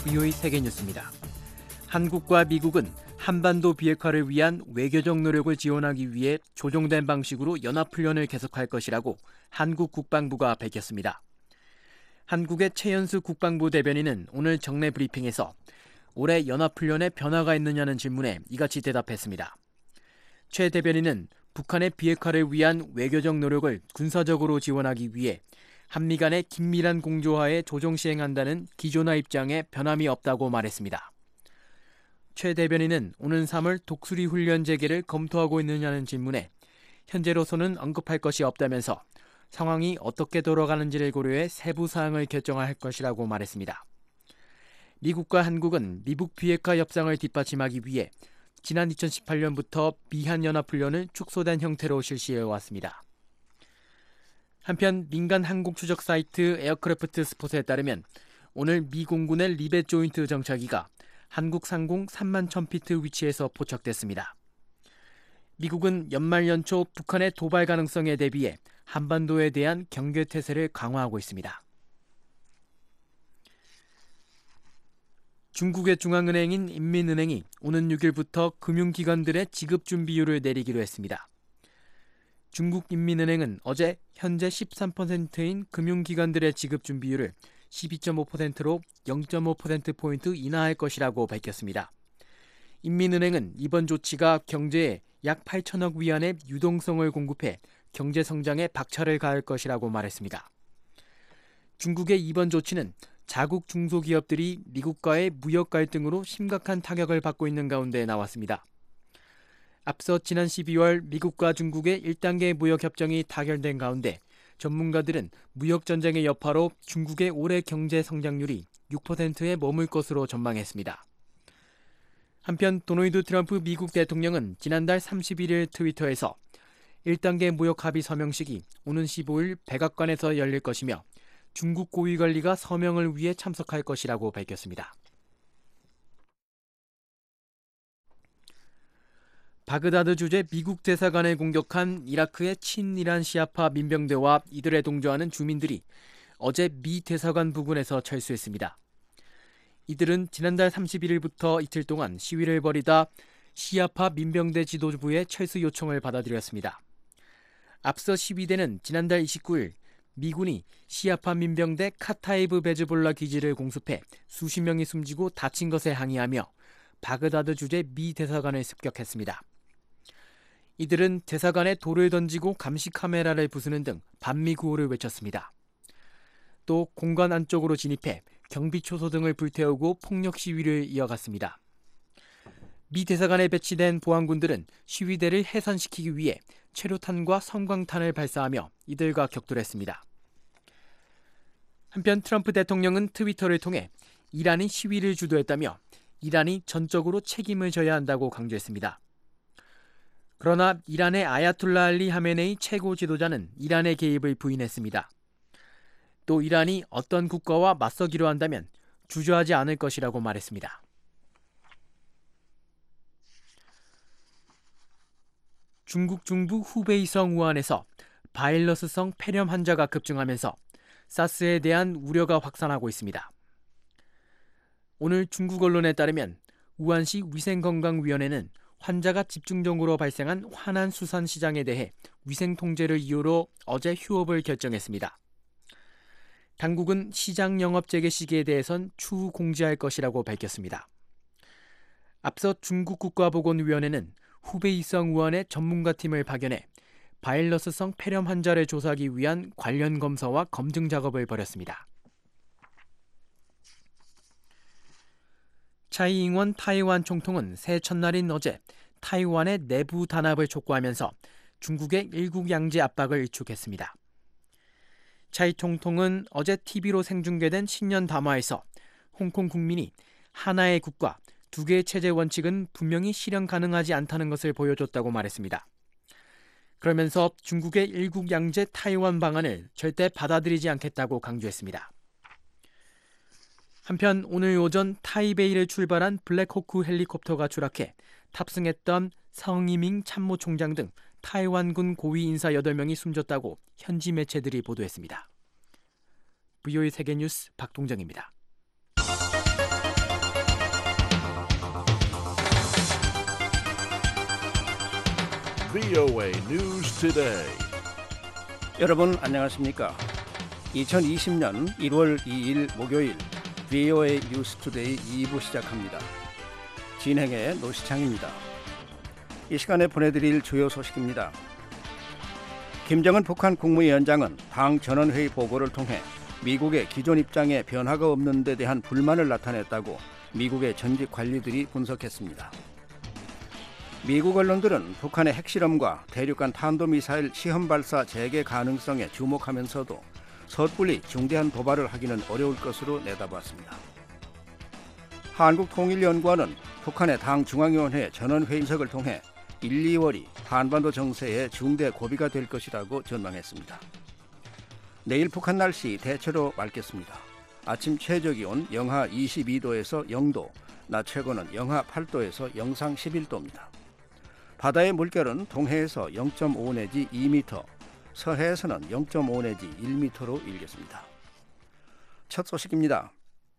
VOA 세계뉴스입니다. 한국과 미국은 한반도 비핵화를 위한 외교적 노력을 지원하기 위해 조정된 방식으로 연합훈련을 계속할 것이라고 한국 국방부가 밝혔습니다. 한국의 최연수 국방부 대변인은 오늘 정례 브리핑에서 올해 연합훈련에 변화가 있느냐는 질문에 이같이 대답했습니다. 최 대변인은 북한의 비핵화를 위한 외교적 노력을 군사적으로 지원하기 위해 한미 간의 긴밀한 공조하에 조정 시행한다는 기조나 입장에 변함이 없다고 말했습니다. 최 대변인은 오는 3월 독수리 훈련 재개를 검토하고 있느냐는 질문에 현재로서는 언급할 것이 없다면서 상황이 어떻게 돌아가는지를 고려해 세부 사항을 결정할 것이라고 말했습니다. 미국과 한국은 미북 비핵화 협상을 뒷받침하기 위해 지난 2018년부터 미한연합훈련을 축소된 형태로 실시해왔습니다. 한편 민간 항공 추적 사이트 에어크래프트 스폿에 따르면 오늘 미 공군의 리벳 조인트 정찰기가 한국 상공 3만 1000피트 위치에서 포착됐습니다. 미국은 연말 연초 북한의 도발 가능성에 대비해 한반도에 대한 경계태세를 강화하고 있습니다. 중국의 중앙은행인 인민은행이 오는 6일부터 금융기관들의 지급준비율을 내리기로 했습니다. 중국 인민은행은 어제 현재 13%인 금융기관들의 지급준비율을 12.5%로 0.5%포인트 인하할 것이라고 밝혔습니다. 인민은행은 이번 조치가 경제에 약 8천억 위안의 유동성을 공급해 경제 성장에 박차를 가할 것이라고 말했습니다. 중국의 이번 조치는 자국 중소기업들이 미국과의 무역 갈등으로 심각한 타격을 받고 있는 가운데 나왔습니다. 앞서 지난 12월 미국과 중국의 1단계 무역협정이 타결된 가운데 전문가들은 무역전쟁의 여파로 중국의 올해 경제 성장률이 6%에 머물 것으로 전망했습니다. 한편 도널드 트럼프 미국 대통령은 지난달 31일 트위터에서 1단계 무역 합의 서명식이 오는 15일 백악관에서 열릴 것이며 중국 고위관리가 서명을 위해 참석할 것이라고 밝혔습니다. 바그다드 주재 미국 대사관을 공격한 이라크의 친이란 시아파 민병대와 이들에 동조하는 주민들이 어제 미 대사관 부근에서 철수했습니다. 이들은 지난달 31일부터 이틀 동안 시위를 벌이다 시아파 민병대 지도부의 철수 요청을 받아들였습니다. 앞서 시위대는 지난달 29일 미군이 시아파 민병대 카타이브 베즈볼라 기지를 공습해 수십 명이 숨지고 다친 것에 항의하며 바그다드 주재 미 대사관을 습격했습니다. 이들은 대사관에 돌을 던지고 감시 카메라를 부수는 등 반미 구호를 외쳤습니다. 또 공간 안쪽으로 진입해 경비 초소 등을 불태우고 폭력 시위를 이어갔습니다. 미 대사관에 배치된 보안군들은 시위대를 해산시키기 위해 최루탄과 섬광탄을 발사하며 이들과 격돌했습니다. 한편 트럼프 대통령은 트위터를 통해 이란이 시위를 주도했다며 이란이 전적으로 책임을 져야 한다고 강조했습니다. 그러나 이란의 아야툴라 알리 하메네이 최고 지도자는 이란의 개입을 부인했습니다. 또 이란이 어떤 국가와 맞서기로 한다면 주저하지 않을 것이라고 말했습니다. 중국 중부 후베이성 우한에서 바이러스성 폐렴 환자가 급증하면서 사스에 대한 우려가 확산하고 있습니다. 오늘 중국 언론에 따르면 우한시 위생건강위원회는 환자가 집중적으로 발생한 화난 수산 시장에 대해 위생 통제를 이유로 어제 휴업을 결정했습니다. 당국은 시장 영업 재개 시기에 대해선 추후 공지할 것이라고 밝혔습니다. 앞서 중국 국가보건위원회는 후베이성 우한의 전문가팀을 파견해 바이러스성 폐렴 환자를 조사하기 위한 관련 검사와 검증 작업을 벌였습니다. 차이 잉원 타이완 총통은 새해 첫날인 어제 타이완의 내부 단합을 촉구하면서 중국의 일국 양제 압박을 일축했습니다. 차이 총통은 어제 TV로 생중계된 신년 담화에서 홍콩 국민이 하나의 국가, 두 개의 체제 원칙은 분명히 실현 가능하지 않다는 것을 보여줬다고 말했습니다. 그러면서 중국의 일국 양제 타이완 방안을 절대 받아들이지 않겠다고 강조했습니다. 한편 오늘 오전 타이베이를 출발한 블랙호크 헬리콥터가 추락해 탑승했던 성이밍 참모총장 등 타이완군 고위 인사 8명이 숨졌다고 현지 매체들이 보도했습니다. VOA 세계뉴스 박동정입니다. VOA News Today. 여러분 안녕하십니까? 2020년 1월 2일 목요일 VOA 뉴스 투데이 2부 시작합니다. 진행의 노시창입니다. 이 시간에 보내드릴 주요 소식입니다. 김정은 북한 국무위원장은 당 전원회의 보고를 통해 미국의 기존 입장에 변화가 없는 데 대한 불만을 나타냈다고 미국의 전직 관리들이 분석했습니다. 미국 언론들은 북한의 핵실험과 대륙간 탄도미사일 시험 발사 재개 가능성에 주목하면서도 섣불리 중대한 도발을 하기는 어려울 것으로 내다봤습니다. 한국통일연구원은 북한의 당 중앙위원회 전원회의석을 통해 1, 2월이 한반도 정세의 중대 고비가 될 것이라고 전망했습니다. 내일 북한 날씨 대체로 맑겠습니다. 아침 최저기온 영하 22도에서 0도, 낮 최고는 영하 8도에서 영상 11도입니다. 바다의 물결은 동해에서 0.5 내지 2m, 서해에서는 0.5 내지 1m로 일겠습니다. 첫 소식입니다.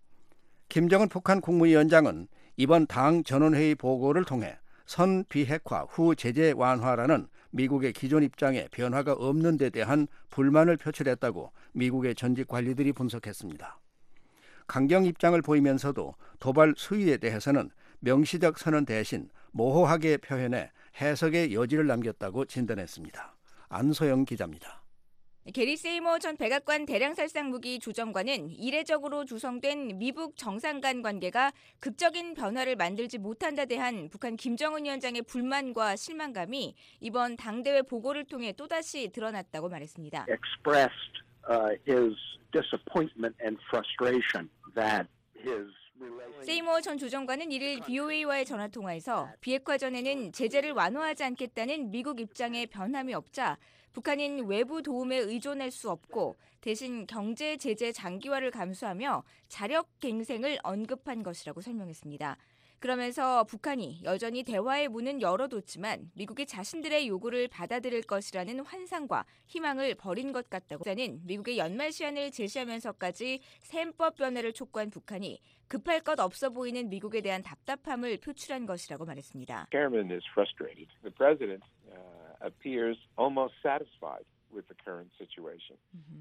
김정은 북한 국무위원장은 이번 당 전원회의 보고를 통해 선 비핵화 후 제재 완화라는 미국의 기존 입장에 변화가 없는 데 대한 불만을 표출했다고 미국의 전직 관리들이 분석했습니다. 강경 입장을 보이면서도 도발 수위에 대해서는 명시적 선언 대신 모호하게 표현해 해석의 여지를 남겼다고 진단했습니다. 안소영 기자입니다. 게리 세이머 전 백악관 대량살상무기 조정관은 이례적으로 조성된 미북 정상 간 관계가 극적인 변화를 만들지 못한다 대한 북한 김정은 위원장의 불만과 실망감이 이번 당대회 보고를 통해 또다시 드러났다고 말했습니다. Expressed his disappointment and frustration that his 세이머 전 조정관은 1일 BOA와의 전화통화에서 비핵화 전에는 제재를 완화하지 않겠다는 미국 입장에 변함이 없자 북한인 외부 도움에 의존할 수 없고 대신 경제 제재 장기화를 감수하며 자력 갱생을 언급한 것이라고 설명했습니다. 그러면서 북한이 여전히 대화의 문은 열어뒀지만 미국이 자신들의 요구를 받아들일 것이라는 환상과 희망을 버린 것 같다고 하는 미국의 연말 시한을 제시하면서까지 셈법 변화를 촉구한 북한이 급할 것 없어 보이는 미국에 대한 답답함을 표출한 것이라고 말했습니다. Chairman is frustrated. The president appears almost satisfied with the current situation.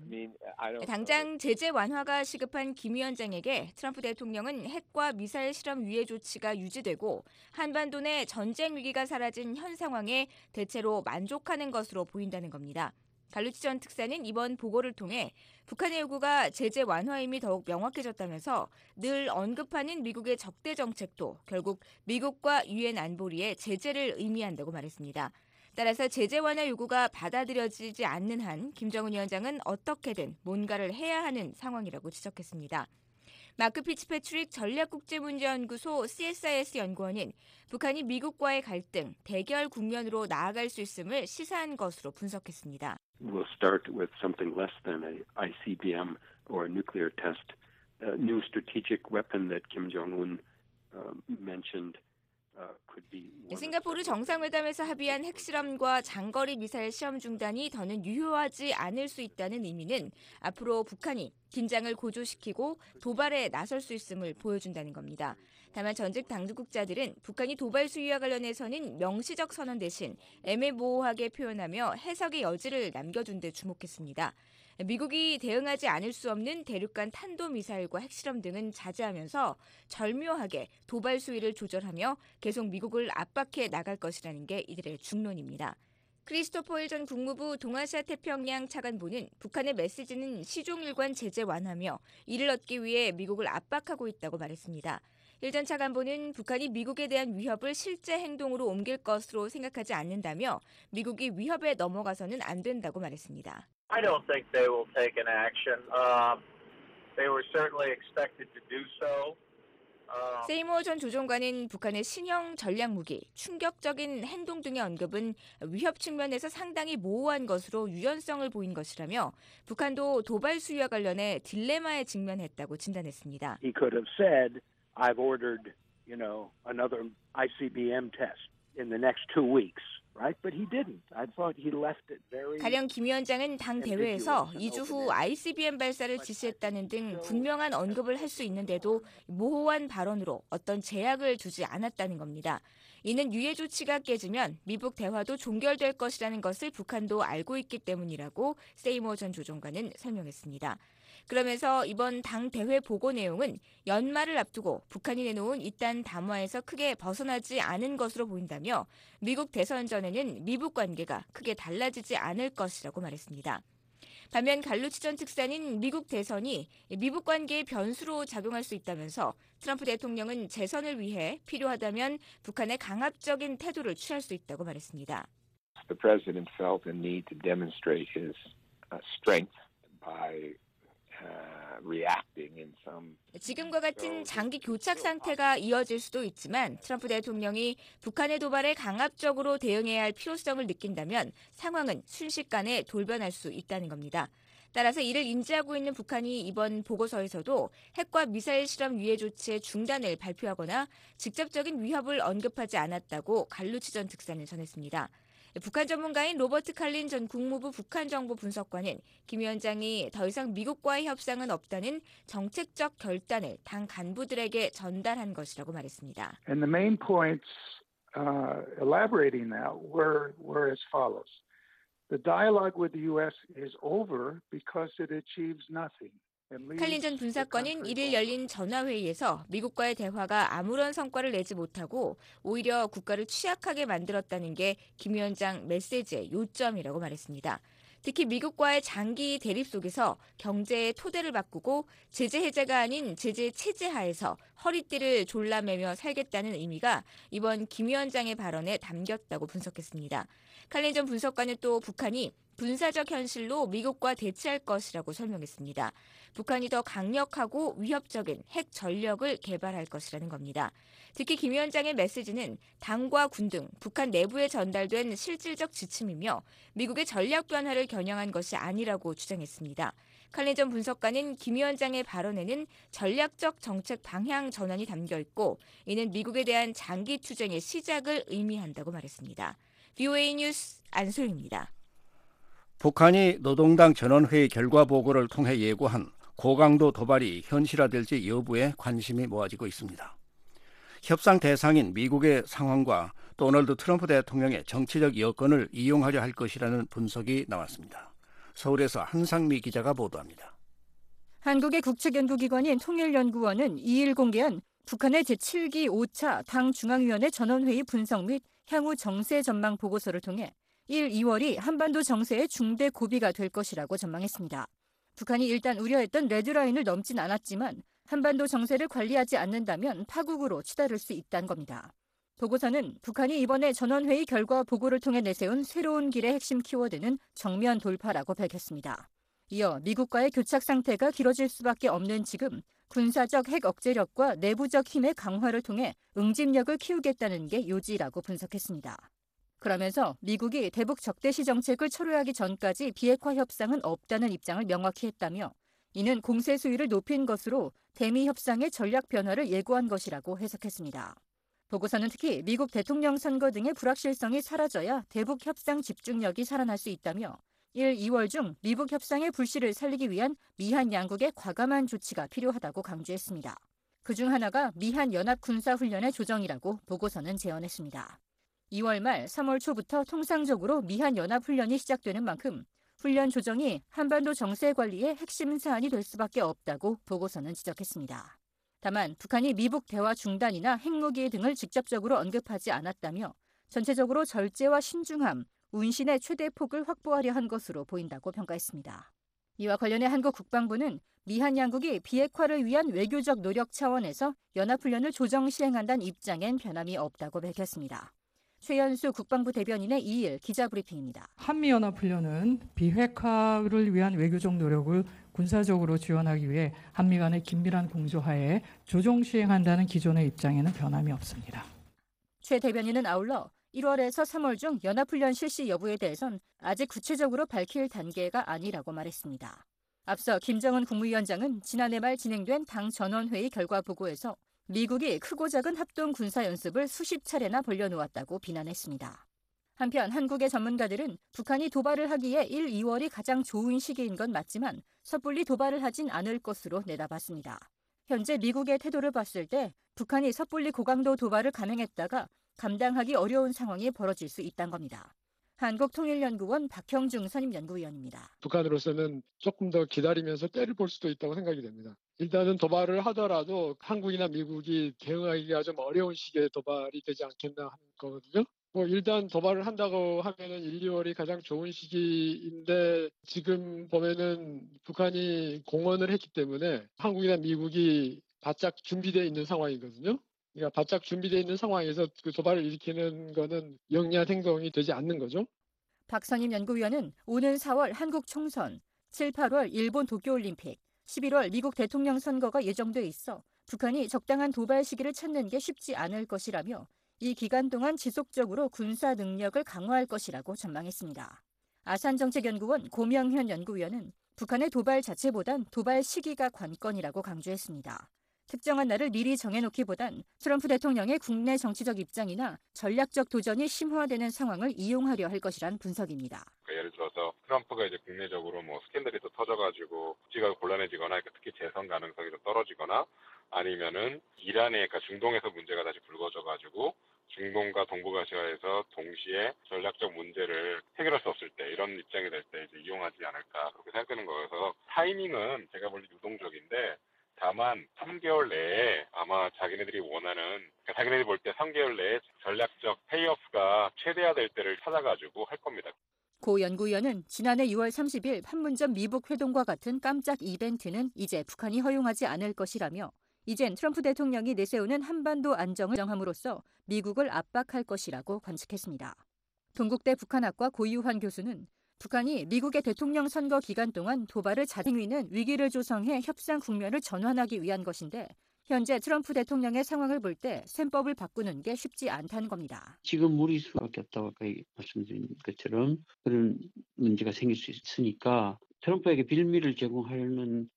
당장 제재 완화가 시급한 김 위원장에게 트럼프 대통령은 핵과 미사일 실험 유예 조치가 유지되고 한반도 내 전쟁 위기가 사라진 현 상황에 대체로 만족하는 것으로 보인다는 겁니다. 갈루치 전 특사는 이번 보고를 통해 북한의 요구가 제재 완화임이 더욱 명확해졌다면서 늘 언급하는 미국의 적대 정책도 결국 미국과 유엔 안보리의 제재를 의미한다고 말했습니다. 따라서 제재 완화 요구가 받아들여지지 않는 한 김정은 위원장은 어떻게든 뭔가를 해야 하는 상황이라고 지적했습니다. 마크 피츠패트릭 전략국제문제연구소 CSIS 연구원은 북한이 미국과의 갈등, 대결 국면으로 나아갈 수 있음을 시사한 것으로 분석했습니다. will start with something less than an ICBM or a nuclear test. A new strategic weapon that Kim Jong-un mentioned. 싱가포르 정상회담에서 합의한 핵실험과 장거리 미사일 시험 중단이 더는 유효하지 않을 수 있다는 의미는 앞으로 북한이 긴장을 고조시키고 도발에 나설 수 있음을 보여준다는 겁니다. 다만 전직 당국자들은 북한이 도발 수위와 관련해서는 명시적 선언 대신 애매모호하게 표현하며 해석의 여지를 남겨둔 데 주목했습니다. 미국이 대응하지 않을 수 없는 대륙간 탄도미사일과 핵실험 등은 자제하면서 절묘하게 도발 수위를 조절하며 계속 미국을 압박해 나갈 것이라는 게 이들의 중론입니다. 크리스토퍼 힐 전 국무부 동아시아 태평양 차관보는 북한의 메시지는 시종일관 제재 완화며 이를 얻기 위해 미국을 압박하고 있다고 말했습니다. 힐 전 차관보는 북한이 미국에 대한 위협을 실제 행동으로 옮길 것으로 생각하지 않는다며 미국이 위협에 넘어가서는 안 된다고 말했습니다. I don't think they will take an action. They were certainly expected to do so. 세이머 전 조정관은 북한의 신형 전략무기, 충격적인 행동 등의 언급은 위협 측면에서 상당히 모호한 것으로 유연성을 보인 것이라며 북한도 도발 수위와 관련해 딜레마에 직면했다고 진단했습니다. He could have said, I've ordered, another ICBM test in the next 2 weeks. Right, but he didn't. I thought he left it very. 가령 김 위원장은 당 대회에서 2주 후 ICBM 발사를 지시했다는 등 분명한 언급을 할 수 있는데도 모호한 발언으로 어떤 제약을 두지 않았다는 겁니다. 이는 유예 조치가 깨지면 미북 대화도 종결될 것이라는 것을 북한도 알고 있기 때문이라고 세이머 전 조정관은 설명했습니다. 그러면서 이번 당 대회 보고 내용은 연말을 앞두고 북한이 내놓은 이딴 담화에서 크게 벗어나지 않은 것으로 보인다며 미국 대선 전에는 미북 관계가 크게 달라지지 않을 것이라고 말했습니다. 반면 갈루치 전 특사는 미국 대선이 미북 관계의 변수로 작용할 수 있다면서 트럼프 대통령은 재선을 위해 필요하다면 북한의 강압적인 태도를 취할 수 있다고 말했습니다. The president felt the need to demonstrate his strength by reacting in some. 지금과 같은 장기 교착 상태가 이어질 수도 있지만 트럼프 대통령이 북한의 도발에 강압적으로 대응해야 할 필요성을 느낀다면 상황은 순식간에 돌변할 수 있다는 겁니다. 따라서 이를 인지하고 있는 북한이 이번 보고서에서도 핵과 미사일 실험 유예 조치의 중단을 발표하거나 직접적인 위협을 언급하지 않았다고 갈루치 전 특사는 전했습니다. 북한 전문가인 로버트 칼린 전 국무부 북한정보분석관은 김 위원장이 더 이상 미국과의 협상은 없다는 정책적 결단을 당 간부들에게 전달한 것이라고 말했습니다. And the main points elaborating that were as follows. The dialogue with the U.S. is over because it achieves nothing. 칼린 전 분사관은 1일 열린 전화회의에서 미국과의 대화가 아무런 성과를 내지 못하고 오히려 국가를 취약하게 만들었다는 게 김 위원장 메시지의 요점이라고 말했습니다. 특히 미국과의 장기 대립 속에서 경제의 토대를 바꾸고 제재 해제가 아닌 제재 체제 하에서 허리띠를 졸라매며 살겠다는 의미가 이번 김 위원장의 발언에 담겼다고 분석했습니다. 칼린 전 분석관은 또 북한이 군사적 현실로 미국과 대치할 것이라고 설명했습니다. 북한이 더 강력하고 위협적인 핵 전력을 개발할 것이라는 겁니다. 특히 김 위원장의 메시지는 당과 군 등 북한 내부에 전달된 실질적 지침이며 미국의 전략 변화를 겨냥한 것이 아니라고 주장했습니다. 칼린 전 분석관은 김 위원장의 발언에는 전략적 정책 방향 전환이 담겨 있고 이는 미국에 대한 장기 투쟁의 시작을 의미한다고 말했습니다. VOA 뉴스 안소영입니다. 북한이 노동당 전원회의 결과 보고를 통해 예고한 고강도 도발이 현실화될지 여부에 관심이 모아지고 있습니다. 협상 대상인 미국의 상황과 도널드 트럼프 대통령의 정치적 여건을 이용하려 할 것이라는 분석이 나왔습니다. 서울에서 한상미 기자가 보도합니다. 한국의 국책연구기관인 통일연구원은 2일 공개한 북한의 제7기 5차 당 중앙위원회 전원회의 분석 및 향후 정세 전망 보고서를 통해 1, 2월이 한반도 정세의 중대 고비가 될 것이라고 전망했습니다. 북한이 일단 우려했던 레드라인을 넘진 않았지만 한반도 정세를 관리하지 않는다면 파국으로 치달을 수 있다는 겁니다. 보고서는 북한이 이번에 전원회의 결과 보고를 통해 내세운 새로운 길의 핵심 키워드는 정면 돌파라고 밝혔습니다. 이어 미국과의 교착 상태가 길어질 수밖에 없는 지금 군사적 핵 억제력과 내부적 힘의 강화를 통해 응집력을 키우겠다는 게 요지라고 분석했습니다. 그러면서 미국이 대북 적대시 정책을 철회하기 전까지 비핵화 협상은 없다는 입장을 명확히 했다며 이는 공세 수위를 높인 것으로 대미 협상의 전략 변화를 예고한 것이라고 해석했습니다. 보고서는 특히 미국 대통령 선거 등의 불확실성이 사라져야 대북 협상 집중력이 살아날 수 있다며 1, 2월 중 미북 협상의 불씨를 살리기 위한 미한 양국의 과감한 조치가 필요하다고 강조했습니다. 그중 하나가 미한 연합 군사훈련의 조정이라고 보고서는 제언했습니다. 2월 말 3월 초부터 통상적으로 미한 연합훈련이 시작되는 만큼 훈련 조정이 한반도 정세 관리의 핵심 사안이 될 수밖에 없다고 보고서는 지적했습니다. 다만 북한이 미북 대화 중단이나 핵무기 등을 직접적으로 언급하지 않았다며 전체적으로 절제와 신중함, 운신의 최대 폭을 확보하려 한 것으로 보인다고 평가했습니다. 이와 관련해 한국 국방부는 미한 양국이 비핵화를 위한 외교적 노력 차원에서 연합훈련을 조정 시행한다는 입장엔 변함이 없다고 밝혔습니다. 최연수 국방부 대변인의 2일 기자브리핑입니다. 한미연합훈련은 비핵화를 위한 외교적 노력을 군사적으로 지원하기 위해 한미 간의 긴밀한 공조하에 조정 시행한다는 기존의 입장에는 변함이 없습니다. 최 대변인은 아울러 1월에서 3월 중 연합훈련 실시 여부에 대해선 아직 구체적으로 밝힐 단계가 아니라고 말했습니다. 앞서 김정은 국무위원장은 지난해 말 진행된 당 전원회의 결과 보고에서 미국이 크고 작은 합동 군사연습을 수십 차례나 벌려놓았다고 비난했습니다. 한편 한국의 전문가들은 북한이 도발을 하기에 1, 2월이 가장 좋은 시기인 건 맞지만 섣불리 도발을 하진 않을 것으로 내다봤습니다. 현재 미국의 태도를 봤을 때 북한이 섣불리 고강도 도발을 감행했다가 감당하기 어려운 상황이 벌어질 수 있다는 겁니다. 한국통일연구원 박형중 선임연구위원입니다. 북한으로서는 조금 더 기다리면서 때를 볼 수도 있다고 생각이 됩니다. 일단은 도발을 하더라도 한국이나 미국이 대응하기가 좀 어려운 시기에 도발이 되지 않겠나 하는 거거든요. 일단 도발을 한다고 하면은 1, 2월이 가장 좋은 시기인데 지금 보면은 북한이 공언을 했기 때문에 한국이나 미국이 바짝 준비되어 있는 상황이거든요. 그러니까 바짝 준비되어 있는 상황에서 그 도발을 일으키는 거는 영리한 행동이 되지 않는 거죠. 박 선임 연구위원은 오는 4월 한국 총선, 7, 8월 일본 도쿄올림픽, 11월 미국 대통령 선거가 예정돼 있어 북한이 적당한 도발 시기를 찾는 게 쉽지 않을 것이라며 이 기간 동안 지속적으로 군사 능력을 강화할 것이라고 전망했습니다. 아산정책연구원 고명현 연구위원은 북한의 도발 자체보단 도발 시기가 관건이라고 강조했습니다. 특정한 날을 미리 정해놓기보단 트럼프 대통령의 국내 정치적 입장이나 전략적 도전이 심화되는 상황을 이용하려 할 것이란 분석입니다. 예를 들어서 트럼프가 이제 국내적으로 스캔들이 또 터져가지고 국지가 곤란해지거나 특히 재선 가능성이 좀 떨어지거나 아니면은 이란에 중동에서 문제가 다시 불거져가지고 중동과 동북아시아에서 동시에 전략적 문제를 해결할 수 없을 때 이런 입장이 될 때 이제 이용하지 않을까 그렇게 생각되는 거여서 타이밍은 제가 볼 때 유동적인데 다만 3개월 내에 아마 자기네들이 원하는 자기네들이 볼 때 3개월 내에 전략적 페이오프가 최대화될 때를 찾아가지고 할 겁니다. 고 연구위원은 지난해 6월 30일 판문점 미북 회동과 같은 깜짝 이벤트는 이제 북한이 허용하지 않을 것이라며 이젠 트럼프 대통령이 내세우는 한반도 안정을 정함으로써 미국을 압박할 것이라고 관측했습니다. 동국대 북한학과 고유환 교수는 북한이 미국의 대통령 선거 기간 동안 도발을 자행위는 위기를 조성해 협상 국면을 전환하기 위한 것인데 현재 트럼프 대통령의 상황을 볼 때 셈법을 바꾸는 게 쉽지 않다는 겁니다. 지금 무리수밖에 없다고 아까 말씀드린 것처럼 그런 문제가 생길 수 있으니까 트럼프에게 빌미를 제공하려는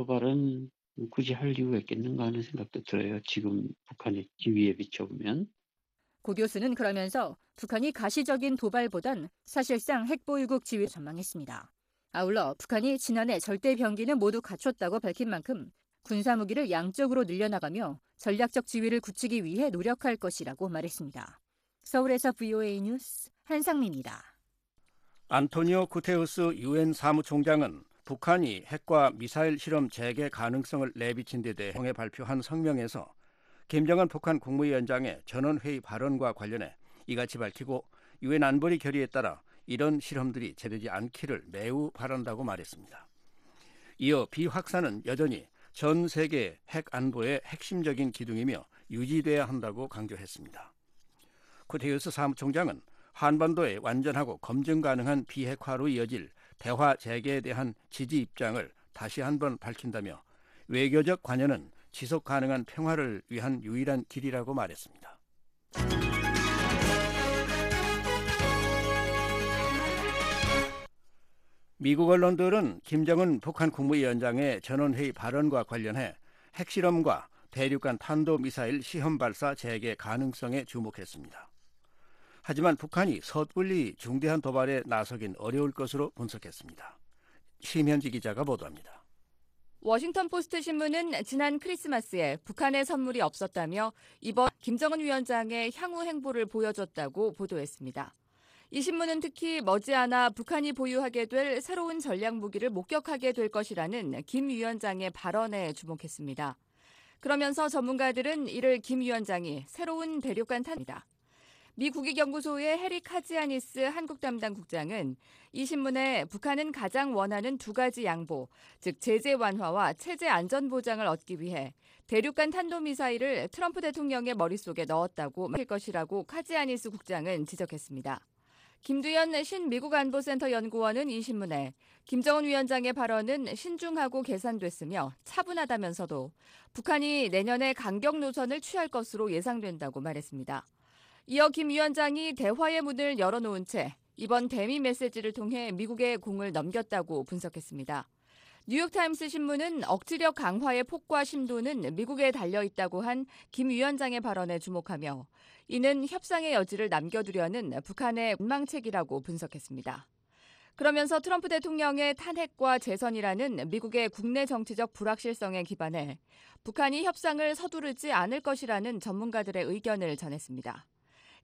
도발은 굳이 할 이유가 있겠는가 하는 생각도 들어요. 지금 북한의 지위에 비춰보면. 고 교수는 그러면서 북한이 가시적인 도발보단 사실상 핵보유국 지위를 전망했습니다. 아울러 북한이 지난해 절대 병기는 모두 갖췄다고 밝힌 만큼 군사무기를 양적으로 늘려나가며 전략적 지위를 굳히기 위해 노력할 것이라고 말했습니다. 서울에서 VOA 뉴스 한상미입니다. 안토니오 구테우스 유엔 사무총장은 북한이 핵과 미사일 실험 재개 가능성을 내비친 데 대해 발표한 성명에서 김정은 북한 국무위원장의 전원회의 발언과 관련해 이같이 밝히고 유엔 안보리 결의에 따라 이런 실험들이 제되지 않기를 매우 바란다고 말했습니다. 이어 비확산은 여전히 전 세계 핵 안보의 핵심적인 기둥이며 유지돼야 한다고 강조했습니다. 구테우스 사무총장은 한반도의 완전하고 검증 가능한 비핵화로 이어질 대화 재개에 대한 지지 입장을 다시 한번 밝힌다며 외교적 관여는 지속 가능한 평화를 위한 유일한 길이라고 말했습니다. 미국 언론들은 김정은 북한 국무위원장의 전원회의 발언과 관련해 핵실험과 대륙간 탄도미사일 시험 발사 재개 가능성에 주목했습니다. 하지만 북한이 섣불리 중대한 도발에 나서긴 어려울 것으로 분석했습니다. 심현지 기자가 보도합니다. 워싱턴 포스트 신문은 지난 크리스마스에 북한의 선물이 없었다며 이번 김정은 위원장의 향후 행보를 보여줬다고 보도했습니다. 이 신문은 특히 머지않아 북한이 보유하게 될 새로운 전략 무기를 목격하게 될 것이라는 김 위원장의 발언에 주목했습니다. 그러면서 전문가들은 이를 김 위원장이 새로운 대륙간 탄입니다. 미 국익연구소의 해리 카지아니스 한국 담당 국장은 이 신문에 북한은 가장 원하는 두 가지 양보, 즉 제재 완화와 체제 안전 보장을 얻기 위해 대륙간 탄도미사일을 트럼프 대통령의 머릿속에 넣었다고 말할 것이라고 카지아니스 국장은 지적했습니다. 김두현 신미국안보센터 연구원은 이 신문에 김정은 위원장의 발언은 신중하고 계산됐으며 차분하다면서도 북한이 내년에 강경 노선을 취할 것으로 예상된다고 말했습니다. 이어 김 위원장이 대화의 문을 열어놓은 채 이번 대미 메시지를 통해 미국에 공을 넘겼다고 분석했습니다. 뉴욕타임스 신문은 억지력 강화의 폭과 심도는 미국에 달려있다고 한 김 위원장의 발언에 주목하며 이는 협상의 여지를 남겨두려는 북한의 운망책이라고 분석했습니다. 그러면서 트럼프 대통령의 탄핵과 재선이라는 미국의 국내 정치적 불확실성에 기반해 북한이 협상을 서두르지 않을 것이라는 전문가들의 의견을 전했습니다.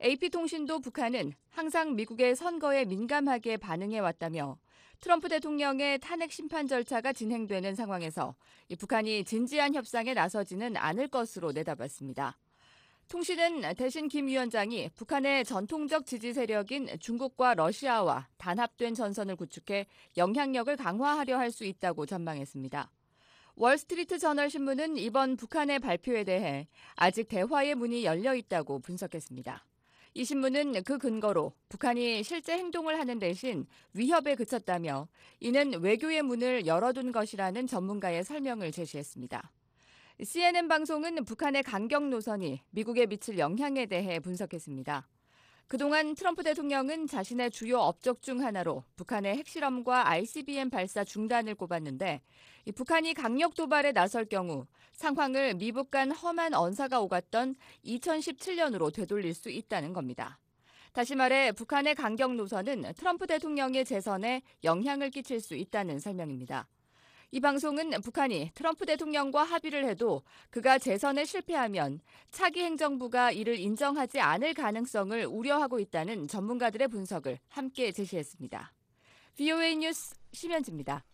AP통신도 북한은 항상 미국의 선거에 민감하게 반응해왔다며 트럼프 대통령의 탄핵 심판 절차가 진행되는 상황에서 북한이 진지한 협상에 나서지는 않을 것으로 내다봤습니다. 통신은 대신 김 위원장이 북한의 전통적 지지 세력인 중국과 러시아와 단합된 전선을 구축해 영향력을 강화하려 할 수 있다고 전망했습니다. 월스트리트 저널 신문은 이번 북한의 발표에 대해 아직 대화의 문이 열려 있다고 분석했습니다. 이 신문은 그 근거로 북한이 실제 행동을 하는 대신 위협에 그쳤다며 이는 외교의 문을 열어둔 것이라는 전문가의 설명을 제시했습니다. CNN 방송은 북한의 강경 노선이 미국에 미칠 영향에 대해 분석했습니다. 그동안 트럼프 대통령은 자신의 주요 업적 중 하나로 북한의 핵실험과 ICBM 발사 중단을 꼽았는데 북한이 강력 도발에 나설 경우 상황을 미북 간 험한 언사가 오갔던 2017년으로 되돌릴 수 있다는 겁니다. 다시 말해 북한의 강경 노선은 트럼프 대통령의 재선에 영향을 끼칠 수 있다는 설명입니다. 이 방송은 북한이 트럼프 대통령과 합의를 해도 그가 재선에 실패하면 차기 행정부가 이를 인정하지 않을 가능성을 우려하고 있다는 전문가들의 분석을 함께 제시했습니다. VOA 뉴스 심현지입니다.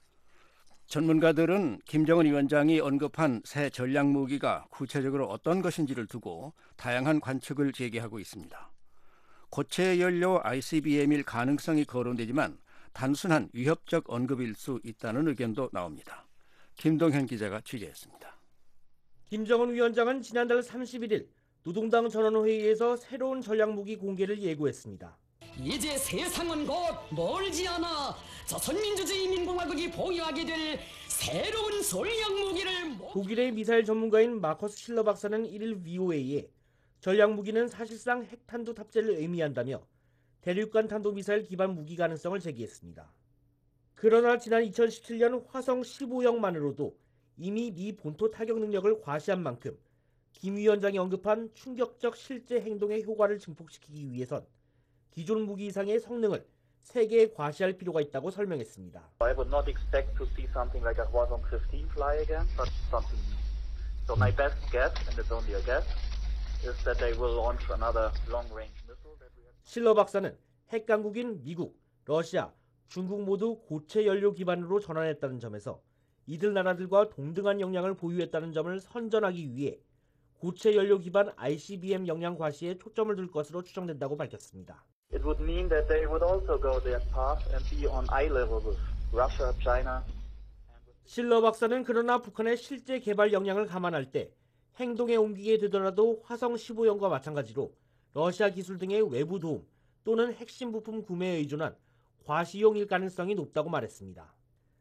전문가들은 김정은 위원장이 언급한 새 전략무기가 구체적으로 어떤 것인지를 두고 다양한 관측을 제기하고 있습니다. 고체 연료 ICBM일 가능성이 거론되지만 단순한 위협적 언급일 수 있다는 의견도 나옵니다. 김동현 기자가 취재했습니다. 김정은 위원장은 지난달 31일 노동당 전원회의에서 새로운 전략무기 공개를 예고했습니다. 이제 세상은 곧 멀지 않아 조선민주주의인민공화국이 보유하게 될 새로운 전략무기를. 독일의 미사일 전문가인 마커스 실러 박사는 1일 VOA에 전략무기는 사실상 핵탄두 탑재를 의미한다며 대륙간 탄도미사일 기반 무기 가능성을 제기했습니다. 그러나 지난 2017년 화성 15형만으로도 이미 미 본토 타격 능력을 과시한 만큼 김 위원장이 언급한 충격적 실제 행동의 효과를 증폭시키기 위해선 기존 무기 이상의 성능을 세계에 과시할 필요가 있다고 설명했습니다. I would not expect to see something like a Hwasong 15 fly again, but something new. So my best guess, and it's only a guess, is that they will launch another long-range missile. 실러 박사는 핵 강국인 미국, 러시아, 중국 모두 고체 연료 기반으로 전환했다는 점에서 이들 나라들과 동등한 역량을 보유했다는 점을 선전하기 위해 고체 연료 기반 ICBM 역량 과시에 초점을 둘 것으로 추정된다고 밝혔습니다. It would mean that they would also go that path and be on eye level with Russia, China. 실러 박사는 그러나 북한의 실제 개발 역량을 감안할 때 행동에 옮기게 되더라도 화성 15형과 마찬가지로 러시아 기술 등의 외부 도움 또는 핵심 부품 구매에 의존한 과시용일 가능성이 높다고 말했습니다.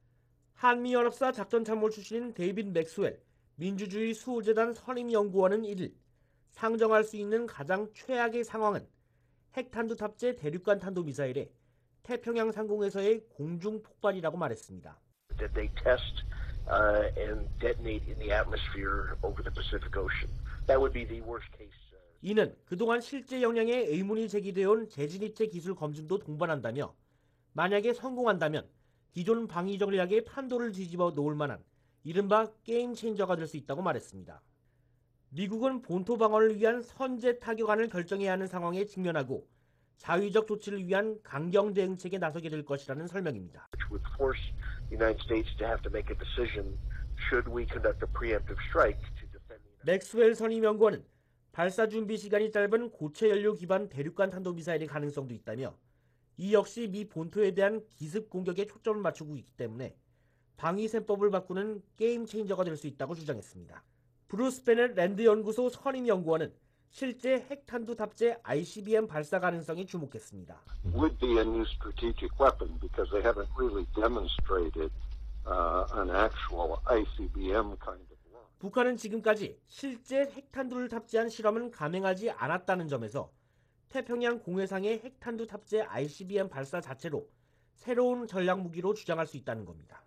한미연합사 작전참모 출신인 데이빗 맥스웰 민주주의 수호재단 선임연구원은 1일 상정할 수 있는 가장 최악의 상황은 핵탄두 탑재 대륙간 탄도미사일의 태평양 상공에서의 공중 폭발이라고 말했습니다. That they test and detonate in the atmosphere over the Pacific Ocean. That would be the worst case. 이는 그동안 실제 역량에 의문이 제기되어 온 재진입체 기술 검증도 동반한다며 만약에 성공한다면 기존 방위 전략의 판도를 뒤집어 놓을 만한 이른바 게임 체인저가 될 수 있다고 말했습니다. 미국은 본토 방어를 위한 선제 타격안을 결정해야 하는 상황에 직면하고 자위적 조치를 위한 강경 대응책에 나서게 될 것이라는 설명입니다. Which would force the United States to have to make a decision should we conduct a preemptive strike to defend the United States. 맥스웰 선임연구원은 발사 준비 시간이 짧은 고체 연료 기반 대륙간 탄도미사일의 가능성도 있다며 이 역시 미 본토에 대한 기습 공격에 초점을 맞추고 있기 때문에 방위셈법을 바꾸는 게임 체인저가 될 수 있다고 주장했습니다. 브루스 베넷 랜드 연구소 선임연구원은 실제 핵탄두 탑재 ICBM 발사 가능성에 주목했습니다. Would be a new strategic weapon because they haven't really demonstrated an actual ICBM kind of launch. 북한은 지금까지 실제 핵탄두를 탑재한 실험은 감행하지 않았다는 점에서 태평양 공해상의 핵탄두 탑재 ICBM 발사 자체로 새로운 전략 무기로 주장할 수 있다는 겁니다.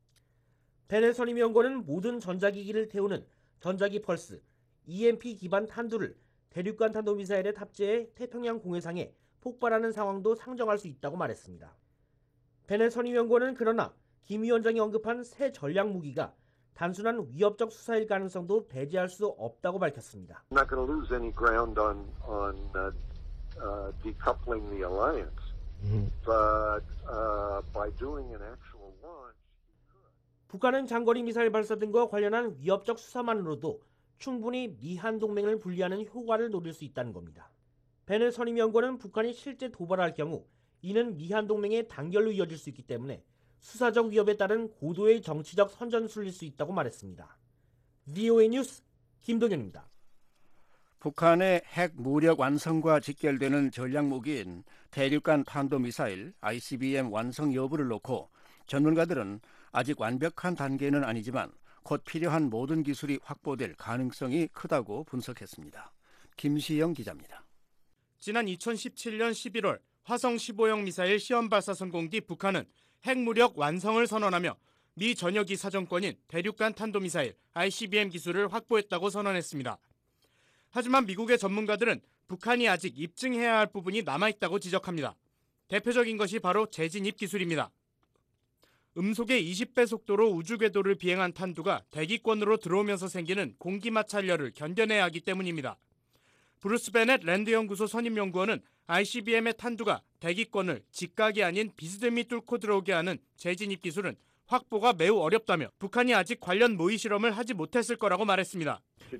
베넷 선임연구원은 모든 전자기기를 태우는 전자기 펄스, EMP 기반 탄두를 대륙간 탄도미사일에 탑재해 태평양 공해상에 폭발하는 상황도 상정할 수 있다고 말했습니다. 베넷 선임연구원은 그러나 김 위원장이 언급한 새 전략 무기가 단순한 위협적 수사일 가능성도 배제할 수 없다고 밝혔습니다. I'm not going to lose any ground on decoupling the alliance. But by doing an actual launch, 북한은 장거리 미사일 발사 등과 관련한 위협적 수사만으로도 충분히 미한 동맹을 분리하는 효과를 노릴 수 있다는 겁니다. 베넬 선임연구원은 북한이 실제 도발할 경우 이는 미한 동맹의 단결로 이어질 수 있기 때문에 수사적 위협에 따른 고도의 정치적 선전술일 수 있다고 말했습니다. VOA 뉴스 김동현입니다. 북한의 핵 무력 완성과 직결되는 전략무기인 대륙간 탄도미사일 ICBM 완성 여부를 놓고 전문가들은 아직 완벽한 단계는 아니지만 곧 필요한 모든 기술이 확보될 가능성이 크다고 분석했습니다. 김시영 기자입니다. 지난 2017년 11월 화성 15형 미사일 시험 발사 성공 뒤 북한은 핵무력 완성을 선언하며 미 전역이 사정권인 대륙간 탄도미사일 ICBM 기술을 확보했다고 선언했습니다. 하지만 미국의 전문가들은 북한이 아직 입증해야 할 부분이 남아있다고 지적합니다. 대표적인 것이 바로 재진입 기술입니다. 음속의 20배 속도로 우주 궤도를 비행한 탄두가 대기권으로 들어오면서 생기는 공기 마찰열을 견뎌내야 하기 때문입니다. 브루스 베넷 랜드 연구소 선임 연구원은 ICBM의 탄두가 대기권을 직각이 아닌 비스듬히 뚫고 들어오게 하는 재진입 기술은 확보가 매우 어렵다며 북한이 아직 관련 모의 실험을 하지 못했을 거라고 말했습니다.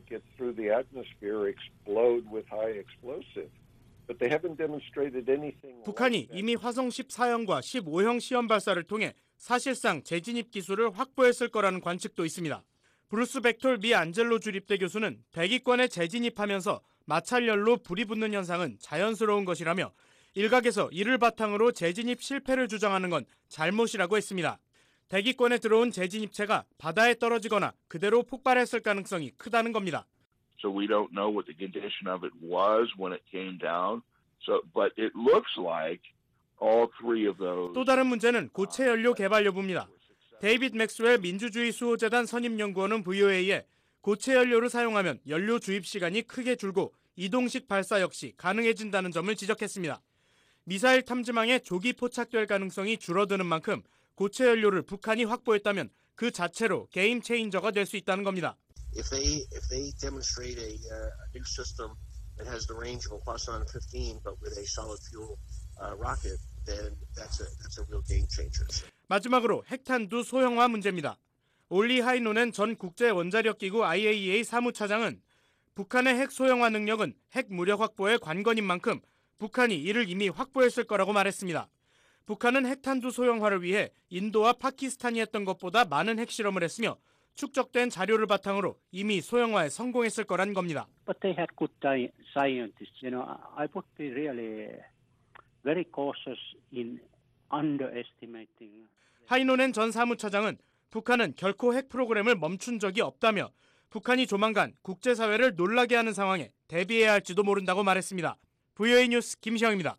북한이 이미 화성 14형과 15형 시험 발사를 통해 사실상 재진입 기술을 확보했을 거라는 관측도 있습니다. 브루스 벡톨 미 안젤로 주립대 교수는 대기권에 재진입하면서 마찰열로 불이 붙는 현상은 자연스러운 것이라며 일각에서 이를 바탕으로 재진입 실패를 주장하는 건 잘못이라고 했습니다. 대기권에 들어온 재진입체가 바다에 떨어지거나 그대로 폭발했을 가능성이 크다는 겁니다. So we don't know what the condition of it was when it came down. But it looks like all three of those. 또 다른 문제는 고체 연료 개발 여부입니다. 데이빗 맥스웰 민주주의 수호재단 선임 연구원은 VOA에 고체 연료를 사용하면 연료 주입 시간이 크게 줄고 이동식 발사 역시 가능해진다는 점을 지적했습니다. 미사일 탐지망에 조기 포착될 가능성이 줄어드는 만큼 고체 연료를 북한이 확보했다면 그 자체로 게임 체인저가 될 수 있다는 겁니다. If they demonstrate a new system that has the range of a Poisson 15, but with a solid fuel rocket, then that's a real game changer. 마지막으로 핵탄두 소형화 문제입니다. 올리 하이노넨 전 국제원자력기구 IAEA 사무차장은 북한의 핵 소형화 능력은 핵 무력 확보의 관건인 만큼 북한이 이를 이미 확보했을 거라고 말했습니다. 북한은 핵탄두 소형화를 위해 인도와 파키스탄이 했던 것보다 많은 핵실험을 했으며 축적된 자료를 바탕으로 이미 소형화에 성공했을 거란 겁니다. But they had good scientists. I would be really very cautious in underestimating. 하이노넨 전 사무차장은 북한은 결코 핵 프로그램을 멈춘 적이 없다며 북한이 조만간 국제사회를 놀라게 하는 상황에 대비해야 할지도 모른다고 말했습니다. VOA 뉴스 김시영입니다.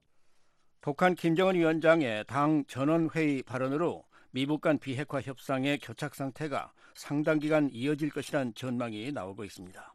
북한 김정은 위원장의 당 전원회의 발언으로 미북 간 비핵화 협상의 교착 상태가 상당 기간 이어질 것이라는 전망이 나오고 있습니다.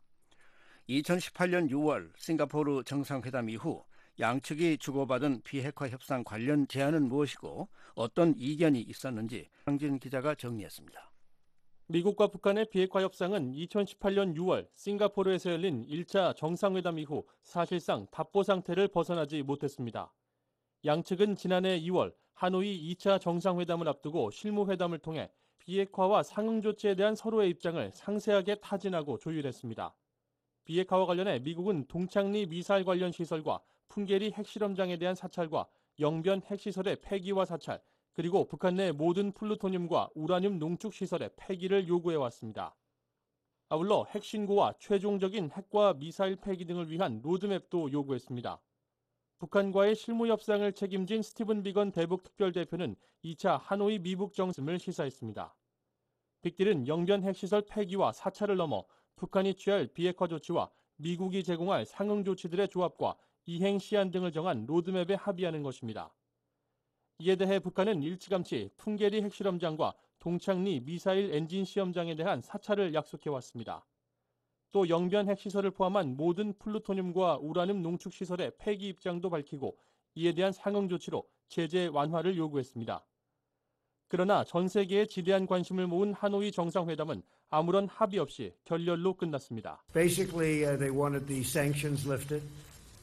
2018년 6월 싱가포르 정상회담 이후 양측이 주고받은 비핵화 협상 관련 제안은 무엇이고 어떤 이견이 있었는지 황진 기자가 정리했습니다. 미국과 북한의 비핵화 협상은 2018년 6월 싱가포르에서 열린 1차 정상회담 이후 사실상 답보 상태를 벗어나지 못했습니다. 양측은 지난해 2월 하노이 2차 정상회담을 앞두고 실무회담을 통해 비핵화와 상응 조치에 대한 서로의 입장을 상세하게 타진하고 조율했습니다. 비핵화와 관련해 미국은 동창리 미사일 관련 시설과 풍계리 핵실험장에 대한 사찰과 영변 핵시설의 폐기와 사찰, 그리고 북한 내 모든 플루토늄과 우라늄 농축 시설의 폐기를 요구해왔습니다. 아울러 핵신고와 최종적인 핵과 미사일 폐기 등을 위한 로드맵도 요구했습니다. 북한과의 실무 협상을 책임진 스티븐 비건 대북 특별대표는 2차 하노이 미북 정상을 시사했습니다. 빅딜은 영변 핵시설 폐기와 사찰을 넘어 북한이 취할 비핵화 조치와 미국이 제공할 상응 조치들의 조합과 이행 시한 등을 정한 로드맵에 합의하는 것입니다. 이에 대해 북한은 일찌감치 풍계리 핵실험장과 동창리 미사일 엔진 시험장에 대한 사찰을 약속해왔습니다. 또 영변 핵시설을 포함한 모든 플루토늄과 우라늄 농축시설의 폐기 입장도 밝히고 이에 대한 상응 조치로 제재 완화를 요구했습니다. 그러나 전 세계에 지대한 관심을 모은 하노이 정상회담은 아무런 합의 없이 결렬로 끝났습니다. Basically, they wanted the sanctions lifted.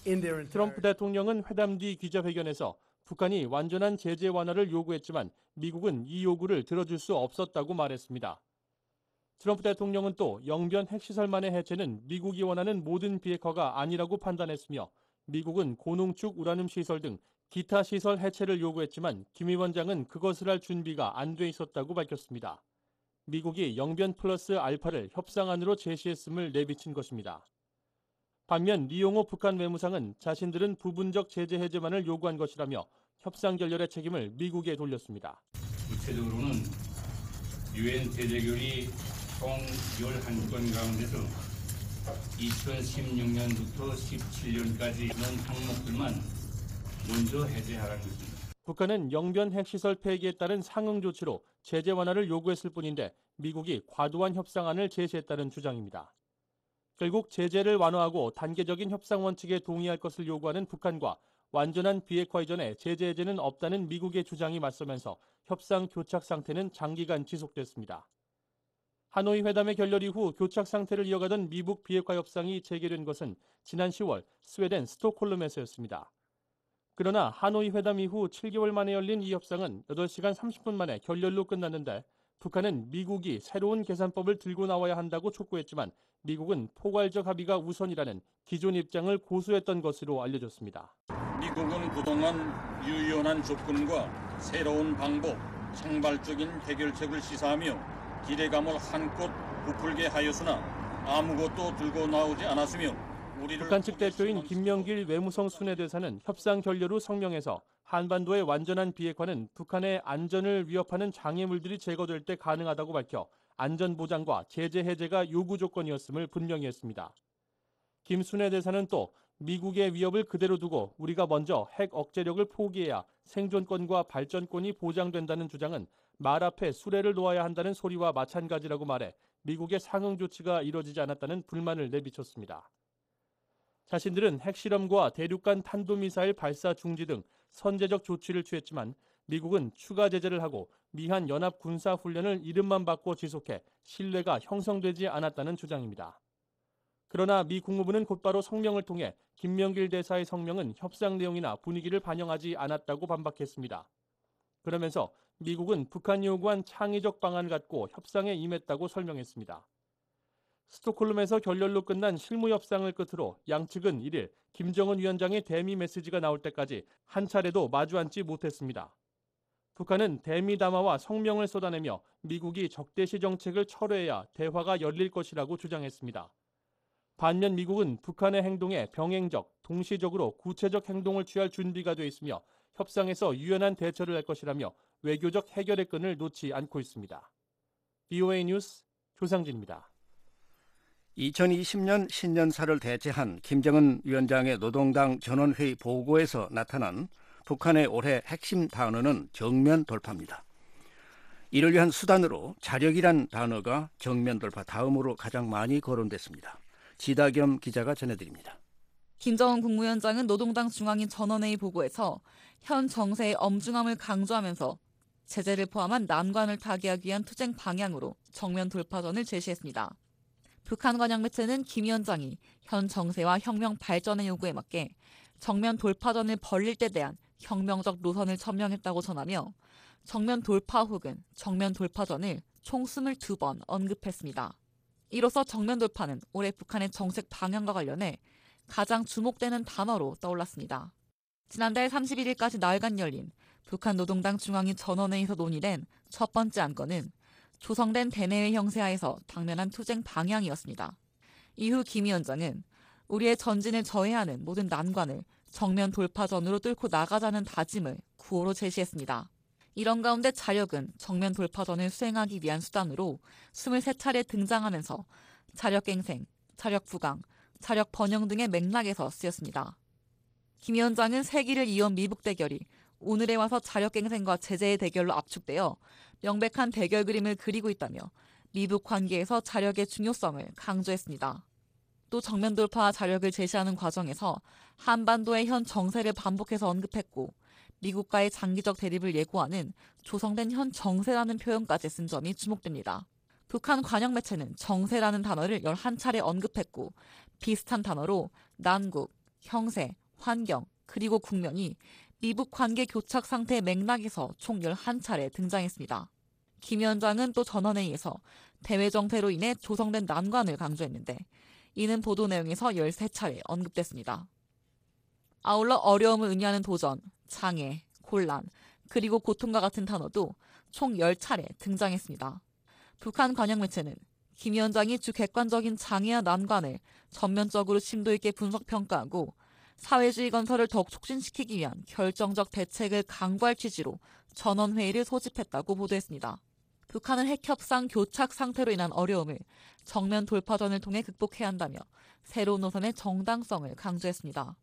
트럼프 대통령은 회담 뒤 기자회견에서 북한이 완전한 제재 완화를 요구했지만 미국은 이 요구를 들어줄 수 없었다고 말했습니다. 트럼프 대통령은 또 영변 핵시설만의 해체는 미국이 원하는 모든 비핵화가 아니라고 판단했으며 미국은 고농축 우라늄 시설 등 기타 시설 해체를 요구했지만 김 위원장은 그것을 할 준비가 안 돼 있었다고 밝혔습니다. 미국이 영변 플러스 알파를 협상안으로 제시했음을 내비친 것입니다. 반면 리용호 북한 외무상은 자신들은 부분적 제재 해제만을 요구한 것이라며 협상 결렬의 책임을 미국에 돌렸습니다. 구체적으로는 유엔 제재결의 총 11건 가운데서 2016년부터 17년까지는 항목들만 먼저 해제하라는 것입니다. 북한은 영변 핵시설 폐기에 따른 상응 조치로 제재 완화를 요구했을 뿐인데 미국이 과도한 협상안을 제시했다는 주장입니다. 결국 제재를 완화하고 단계적인 협상 원칙에 동의할 것을 요구하는 북한과 완전한 비핵화 이전에 제재 해제는 없다는 미국의 주장이 맞서면서 협상 교착 상태는 장기간 지속됐습니다. 하노이 회담의 결렬 이후 교착 상태를 이어가던 미북 비핵화 협상이 재개된 것은 지난 10월 스웨덴 스톡홀름에서였습니다. 그러나 하노이 회담 이후 7개월 만에 열린 이 협상은 8시간 30분 만에 결렬로 끝났는데 북한은 미국이 새로운 계산법을 들고 나와야 한다고 촉구했지만 미국은 포괄적 합의가 우선이라는 기존 입장을 고수했던 것으로 알려졌습니다. 미국은 그동안 유연한 접근과 새로운 방법, 창발적인 해결책을 시사하며 기대감을 한껏 부풀게 하였으나 아무것도 들고 나오지 않았으며 북한 측 대표인 김명길 외무성 순회대사는 협상 결렬 후 성명에서 한반도의 완전한 비핵화는 북한의 안전을 위협하는 장애물들이 제거될 때 가능하다고 밝혀 안전보장과 제재 해제가 요구 조건이었음을 분명히 했습니다. 김 순회대사는 또 미국의 위협을 그대로 두고 우리가 먼저 핵 억제력을 포기해야 생존권과 발전권이 보장된다는 주장은 말 앞에 수레를 놓아야 한다는 소리와 마찬가지라고 말해 미국의 상응 조치가 이뤄지지 않았다는 불만을 내비쳤습니다. 자신들은 핵실험과 대륙간 탄도미사일 발사 중지 등 선제적 조치를 취했지만 미국은 추가 제재를 하고 미한 연합 군사 훈련을 이름만 바꿔 지속해 신뢰가 형성되지 않았다는 주장입니다. 그러나 미 국무부는 곧바로 성명을 통해 김명길 대사의 성명은 협상 내용이나 분위기를 반영하지 않았다고 반박했습니다. 그러면서 미국은 북한이 요구한 창의적 방안을 갖고 협상에 임했다고 설명했습니다. 스톡홀름에서 결렬로 끝난 실무 협상을 끝으로 양측은 1일 김정은 위원장의 대미 메시지가 나올 때까지 한 차례도 마주 앉지 못했습니다. 북한은 대미 담화와 성명을 쏟아내며 미국이 적대시 정책을 철회해야 대화가 열릴 것이라고 주장했습니다. 반면 미국은 북한의 행동에 병행적, 동시적으로 구체적 행동을 취할 준비가 돼 있으며 협상에서 유연한 대처를 할 것이라며 외교적 해결의 끈을 놓지 않고 있습니다. BOA 뉴스 조상진입니다. 2020년 신년사를 대체한 김정은 위원장의 노동당 전원회의 보고에서 나타난 북한의 올해 핵심 단어는 정면 돌파입니다. 이를 위한 수단으로 자력이란 단어가 정면 돌파 다음으로 가장 많이 거론됐습니다. 지다겸 기자가 전해드립니다. 김정은 국무위원장은 노동당 중앙위 전원회의 보고에서 현 정세의 엄중함을 강조하면서 제재를 포함한 난관을 타개하기 위한 투쟁 방향으로 정면 돌파전을 제시했습니다. 북한 관영 매체는 김 위원장이 현 정세와 혁명 발전의 요구에 맞게 정면 돌파전을 벌릴 때 대한 혁명적 노선을 천명했다고 전하며 정면 돌파 혹은 정면 돌파전을 총 22번 언급했습니다. 이로써 정면 돌파는 올해 북한의 정책 방향과 관련해 가장 주목되는 단어로 떠올랐습니다. 지난달 31일까지 나흘간 열린 북한 노동당 중앙위 전원회의에서 논의된 첫 번째 안건은 조성된 대내외 형세하에서 당면한 투쟁 방향이었습니다. 이후 김 위원장은 우리의 전진을 저해하는 모든 난관을 정면 돌파전으로 뚫고 나가자는 다짐을 구호로 제시했습니다. 이런 가운데 자력은 정면 돌파전을 수행하기 위한 수단으로 23차례 등장하면서 자력갱생, 자력부강, 자력번영 등의 맥락에서 쓰였습니다. 김 위원장은 세기를 이어온 미북 대결이 오늘에 와서 자력갱생과 제재의 대결로 압축되어 명백한 대결 그림을 그리고 있다며 미북 관계에서 자력의 중요성을 강조했습니다. 또 정면 돌파와 자력을 제시하는 과정에서 한반도의 현 정세를 반복해서 언급했고 미국과의 장기적 대립을 예고하는 조성된 현 정세라는 표현까지 쓴 점이 주목됩니다. 북한 관영 매체는 정세라는 단어를 11차례 언급했고 비슷한 단어로 난국, 형세, 환경, 그리고 국면이 미북 관계 교착 상태의 맥락에서 총 11차례 등장했습니다. 김 위원장은 또 전원회의에서 대외 정세로 인해 조성된 난관을 강조했는데 이는 보도 내용에서 13차례 언급됐습니다. 아울러 어려움을 의미하는 도전, 장애, 곤란, 그리고 고통과 같은 단어도 총 10차례 등장했습니다. 북한 관영 매체는 김 위원장이 주 객관적인 장애와 난관을 전면적으로 심도 있게 분석 평가하고 사회주의 건설을 더욱 촉진시키기 위한 결정적 대책을 강구할 취지로 전원회의를 소집했다고 보도했습니다. 북한은 핵협상 교착 상태로 인한 어려움을 정면 돌파전을 통해 극복해야 한다며 새로운 노선의 정당성을 강조했습니다.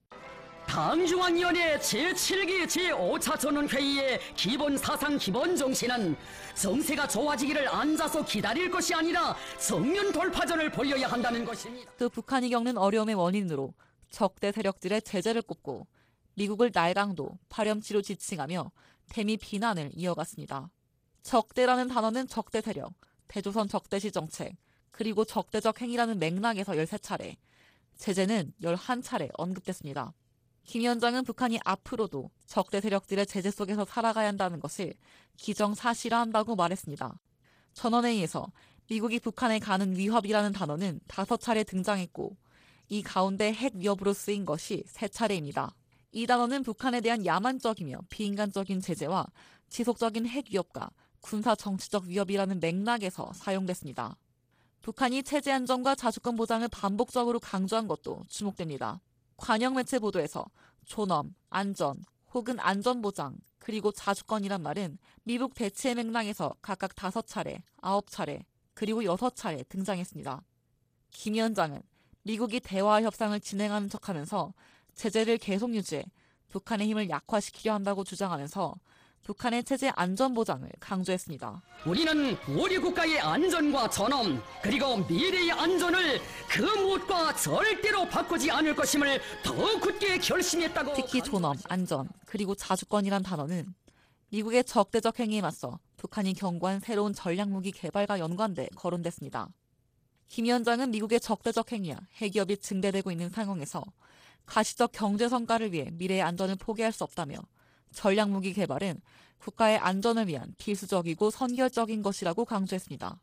당중앙위원회 제7기 제5차 전원회의의 기본 사상 기본 정신은 정세가 좋아지기를 앉아서 기다릴 것이 아니라 정면 돌파전을 벌여야 한다는 것입니다. 또 북한이 겪는 어려움의 원인으로 적대 세력들의 제재를 꼽고 미국을 날강도, 파렴치로 지칭하며 대미 비난을 이어갔습니다. 적대라는 단어는 적대 세력, 대조선 적대시 정책, 그리고 적대적 행위라는 맥락에서 13차례, 제재는 11차례 언급됐습니다. 김 위원장은 북한이 앞으로도 적대 세력들의 제재 속에서 살아가야 한다는 것을 기정사실화한다고 말했습니다. 전원회의에서 미국이 북한에 가는 위협이라는 단어는 5차례 등장했고 이 가운데 핵 위협으로 쓰인 것이 3차례입니다. 이 단어는 북한에 대한 야만적이며 비인간적인 제재와 지속적인 핵 위협과 군사 정치적 위협이라는 맥락에서 사용됐습니다. 북한이 체제 안정과 자주권 보장을 반복적으로 강조한 것도 주목됩니다. 관영 매체 보도에서 존엄, 안전, 혹은 안전보장, 그리고 자주권이란 말은 미북 대치의 맥락에서 각각 5차례, 9차례, 그리고 6차례 등장했습니다. 김 위원장은 미국이 대화 협상을 진행하는 척하면서 제재를 계속 유지해 북한의 힘을 약화시키려 한다고 주장하면서 북한의 체제 안전보장을 강조했습니다. 우리는 우리 국가의 안전과 존엄 그리고 미래의 안전을 그 무엇과 절대로 바꾸지 않을 것임을 더 굳게 결심했다고. 특히 존엄, 안전, 그리고 자주권이란 단어는 미국의 적대적 행위에 맞서 북한이 경고한 새로운 전략무기 개발과 연관돼 거론됐습니다. 김 위원장은 미국의 적대적 행위와 핵위협이 증대되고 있는 상황에서 가시적 경제 성과를 위해 미래의 안전을 포기할 수 없다며 전략무기 개발은 국가의 안전을 위한 필수적이고 선결적인 것이라고 강조했습니다.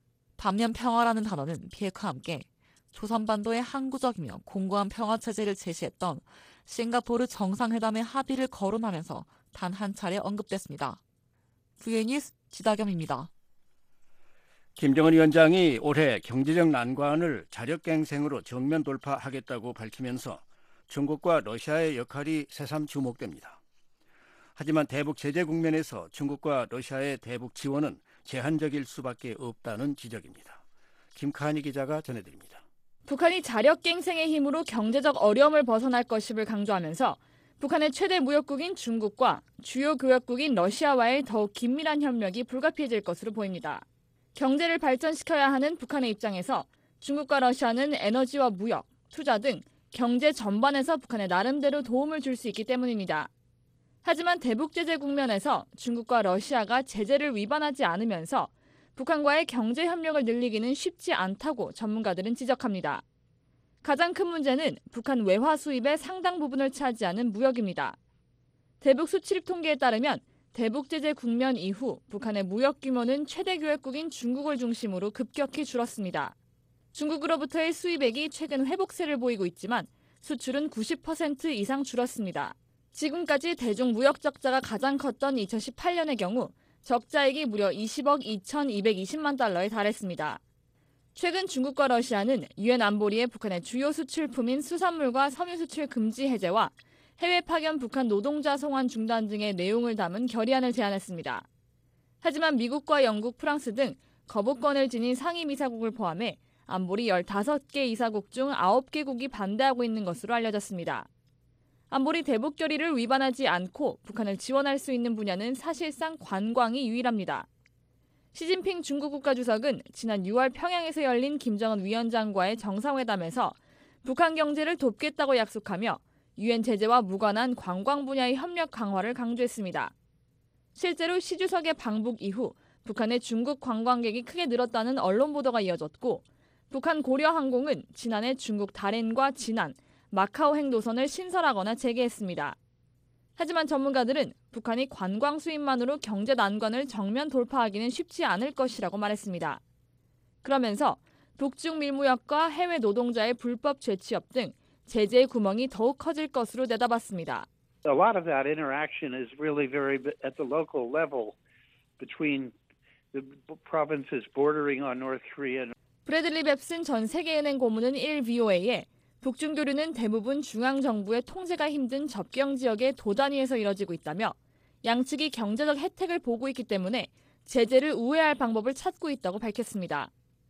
반면 평화라는 단어는 비핵화와 함께 조선반도의 항구적이며 공고한 평화체제를 제시했던 싱가포르 정상회담의 합의를 거론하면서 단 한 차례 언급됐습니다. VN뉴스 지다겸입니다. 김정은 위원장이 올해 경제적 난관을 자력갱생으로 정면 돌파하겠다고 밝히면서 중국과 러시아의 역할이 새삼 주목됩니다. 하지만 대북 제재 국면에서 중국과 러시아의 대북 지원은 제한적일 수밖에 없다는 지적입니다. 김카니 기자가 전해드립니다. 북한이 자력갱생의 힘으로 경제적 어려움을 벗어날 것임을 강조하면서 북한의 최대 무역국인 중국과 주요 교역국인 러시아와의 더욱 긴밀한 협력이 불가피해질 것으로 보입니다. 경제를 발전시켜야 하는 북한의 입장에서 중국과 러시아는 에너지와 무역, 투자 등 경제 전반에서 북한에 나름대로 도움을 줄 수 있기 때문입니다. 하지만 대북 제재 국면에서 중국과 러시아가 제재를 위반하지 않으면서 북한과의 경제 협력을 늘리기는 쉽지 않다고 전문가들은 지적합니다. 가장 큰 문제는 북한 외화 수입의 상당 부분을 차지하는 무역입니다. 대북 수출입 통계에 따르면 대북 제재 국면 이후 북한의 무역 규모는 최대 교역국인 중국을 중심으로 급격히 줄었습니다. 중국으로부터의 수입액이 최근 회복세를 보이고 있지만 수출은 90% 이상 줄었습니다. 지금까지 대중 무역 적자가 가장 컸던 2018년의 경우 적자액이 무려 20억 2,220만 달러에 달했습니다. 최근 중국과 러시아는 유엔 안보리의 북한의 주요 수출품인 수산물과 섬유 수출 금지 해제와 해외 파견 북한 노동자 송환 중단 등의 내용을 담은 결의안을 제안했습니다. 하지만 미국과 영국, 프랑스 등 거부권을 지닌 상임이사국을 포함해 안보리 15개 이사국 중 9개국이 반대하고 있는 것으로 알려졌습니다. 안보리 대북 결의를 위반하지 않고 북한을 지원할 수 있는 분야는 사실상 관광이 유일합니다. 시진핑 중국 국가주석은 지난 6월 평양에서 열린 김정은 위원장과의 정상회담에서 북한 경제를 돕겠다고 약속하며 유엔 제재와 무관한 관광 분야의 협력 강화를 강조했습니다. 실제로 시 주석의 방북 이후 북한의 중국 관광객이 크게 늘었다는 언론 보도가 이어졌고 북한 고려항공은 지난해 중국 다롄과 진안, 마카오 행노선을 신설하거나 재개했습니다. 하지만 전문가들은 북한이 관광 수입만으로 경제 난관을 정면 돌파하기는 쉽지 않을 것이라고 말했습니다. 그러면서 북중 밀무역과 해외 노동자의 불법 재취업 등 제재의 구멍이 더욱 커질 것으로 내다봤습니다. A lot of that interaction is really very at the local level between the provinces bordering on North Korea. 브래들리 뱁슨 전 세계은행 고문은 1VOA에 북중 교류는 대부분 중앙정부의 통제가 힘든 접경 지역의 도단위에서 이뤄지고 있다며 양측이 경제적 혜택을 보고 있기 때문에 제재를 우회할 방법을 찾고 있다고 밝혔습니다.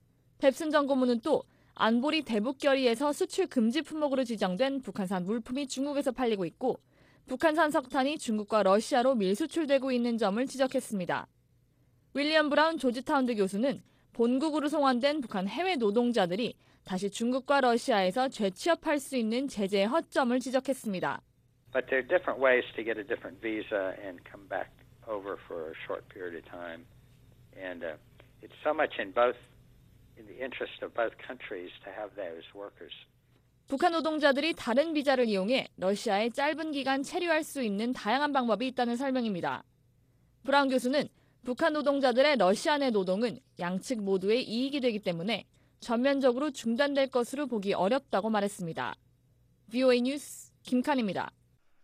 뱁슨 전 고문은 또 안보리 대북결의에서 수출 금지 품목으로 지정된 북한산 물품이 중국에서 팔리고 있고 북한산 석탄이 중국과 러시아로 밀수출되고 있는 점을 지적했습니다. 윌리엄 브라운 조지타운드 교수는 본국으로 송환된 북한 해외 노동자들이 다시 중국과 러시아에서 재취업할 수 있는 제재의 허점을 지적했습니다. But there are different ways to get a different visa and come back over for a short period of time. And it's so much in the interest of both countries to have those workers. 북한 노동자들이 다른 비자를 이용해 러시아에 짧은 기간 체류할 수 있는 다양한 방법이 있다는 설명입니다. 브라운 교수는 북한 노동자들의 러시아 내 노동은 양측 모두의 이익이 되기 때문에 전면적으로 중단될 것으로 보기 어렵다고 말했습니다. VOA 뉴스 김칸입니다.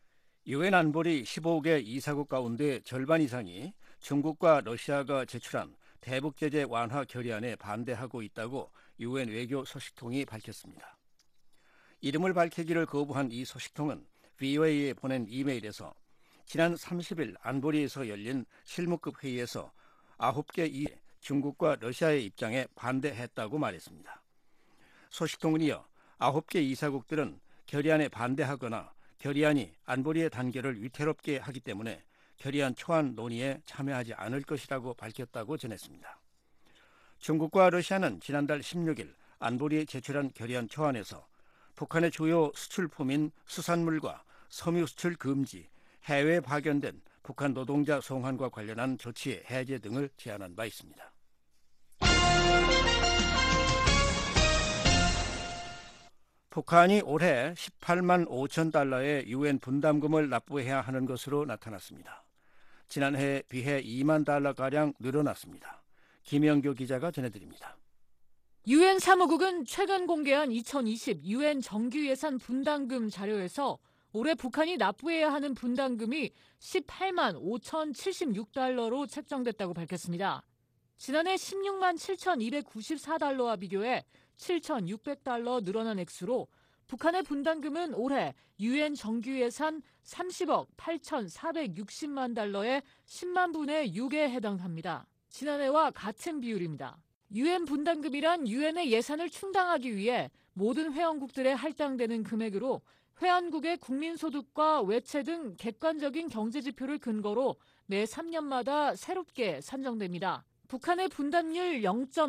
유엔 안보리 15개 이사국 가운데 절반 이상이 중국과 러시아가 제출한 대북 제재 완화 결의안에 반대하고 있다고 유엔 외교 소식통이 밝혔습니다. 이름을 밝히기를 거부한 이 소식통은 VOA에 보낸 이메일에서 지난 30일 안보리에서 열린 실무급 회의에서 9개 중국과 러시아의 입장에 반대했다고 말했습니다. 소식통은 이어 9개 이사국들은 결의안에 반대하거나 결의안이 안보리의 단결을 위태롭게 하기 때문에 결의안 초안 논의에 참여하지 않을 것이라고 밝혔다고 전했습니다. 중국과 러시아는 지난달 16일 안보리에 제출한 결의안 초안에서 북한의 주요 수출품인 수산물과 섬유 수출 금지, 해외에 파견된 북한 노동자 송환과 관련한 조치의 해제 등을 제안한 바 있습니다. 북한이 올해 18만 5천 달러의 유엔 분담금을 납부해야 하는 것으로 나타났습니다. 지난해에 비해 2만 달러가량 늘어났습니다. 김영교 기자가 전해드립니다. 유엔 사무국은 최근 공개한 2020 유엔 정규예산 분담금 자료에서 올해 북한이 납부해야 하는 분담금이 18만 5,076달러로 책정됐다고 밝혔습니다. 지난해 16만 7,294달러와 비교해 7,600달러 늘어난 액수로 북한의 분담금은 올해 유엔 정규예산 30억 8,460만 달러의 10만 분의 6에 해당합니다. 지난해와 같은 비율입니다. 유엔 분담금이란 유엔의 예산을 충당하기 위해 모든 회원국들에 할당되는 금액으로 회원국의 국민소득과 외채 등 객관적인 경제지표를 근거로 매 3년마다 새롭게 산정됩니다. 북한의 분담률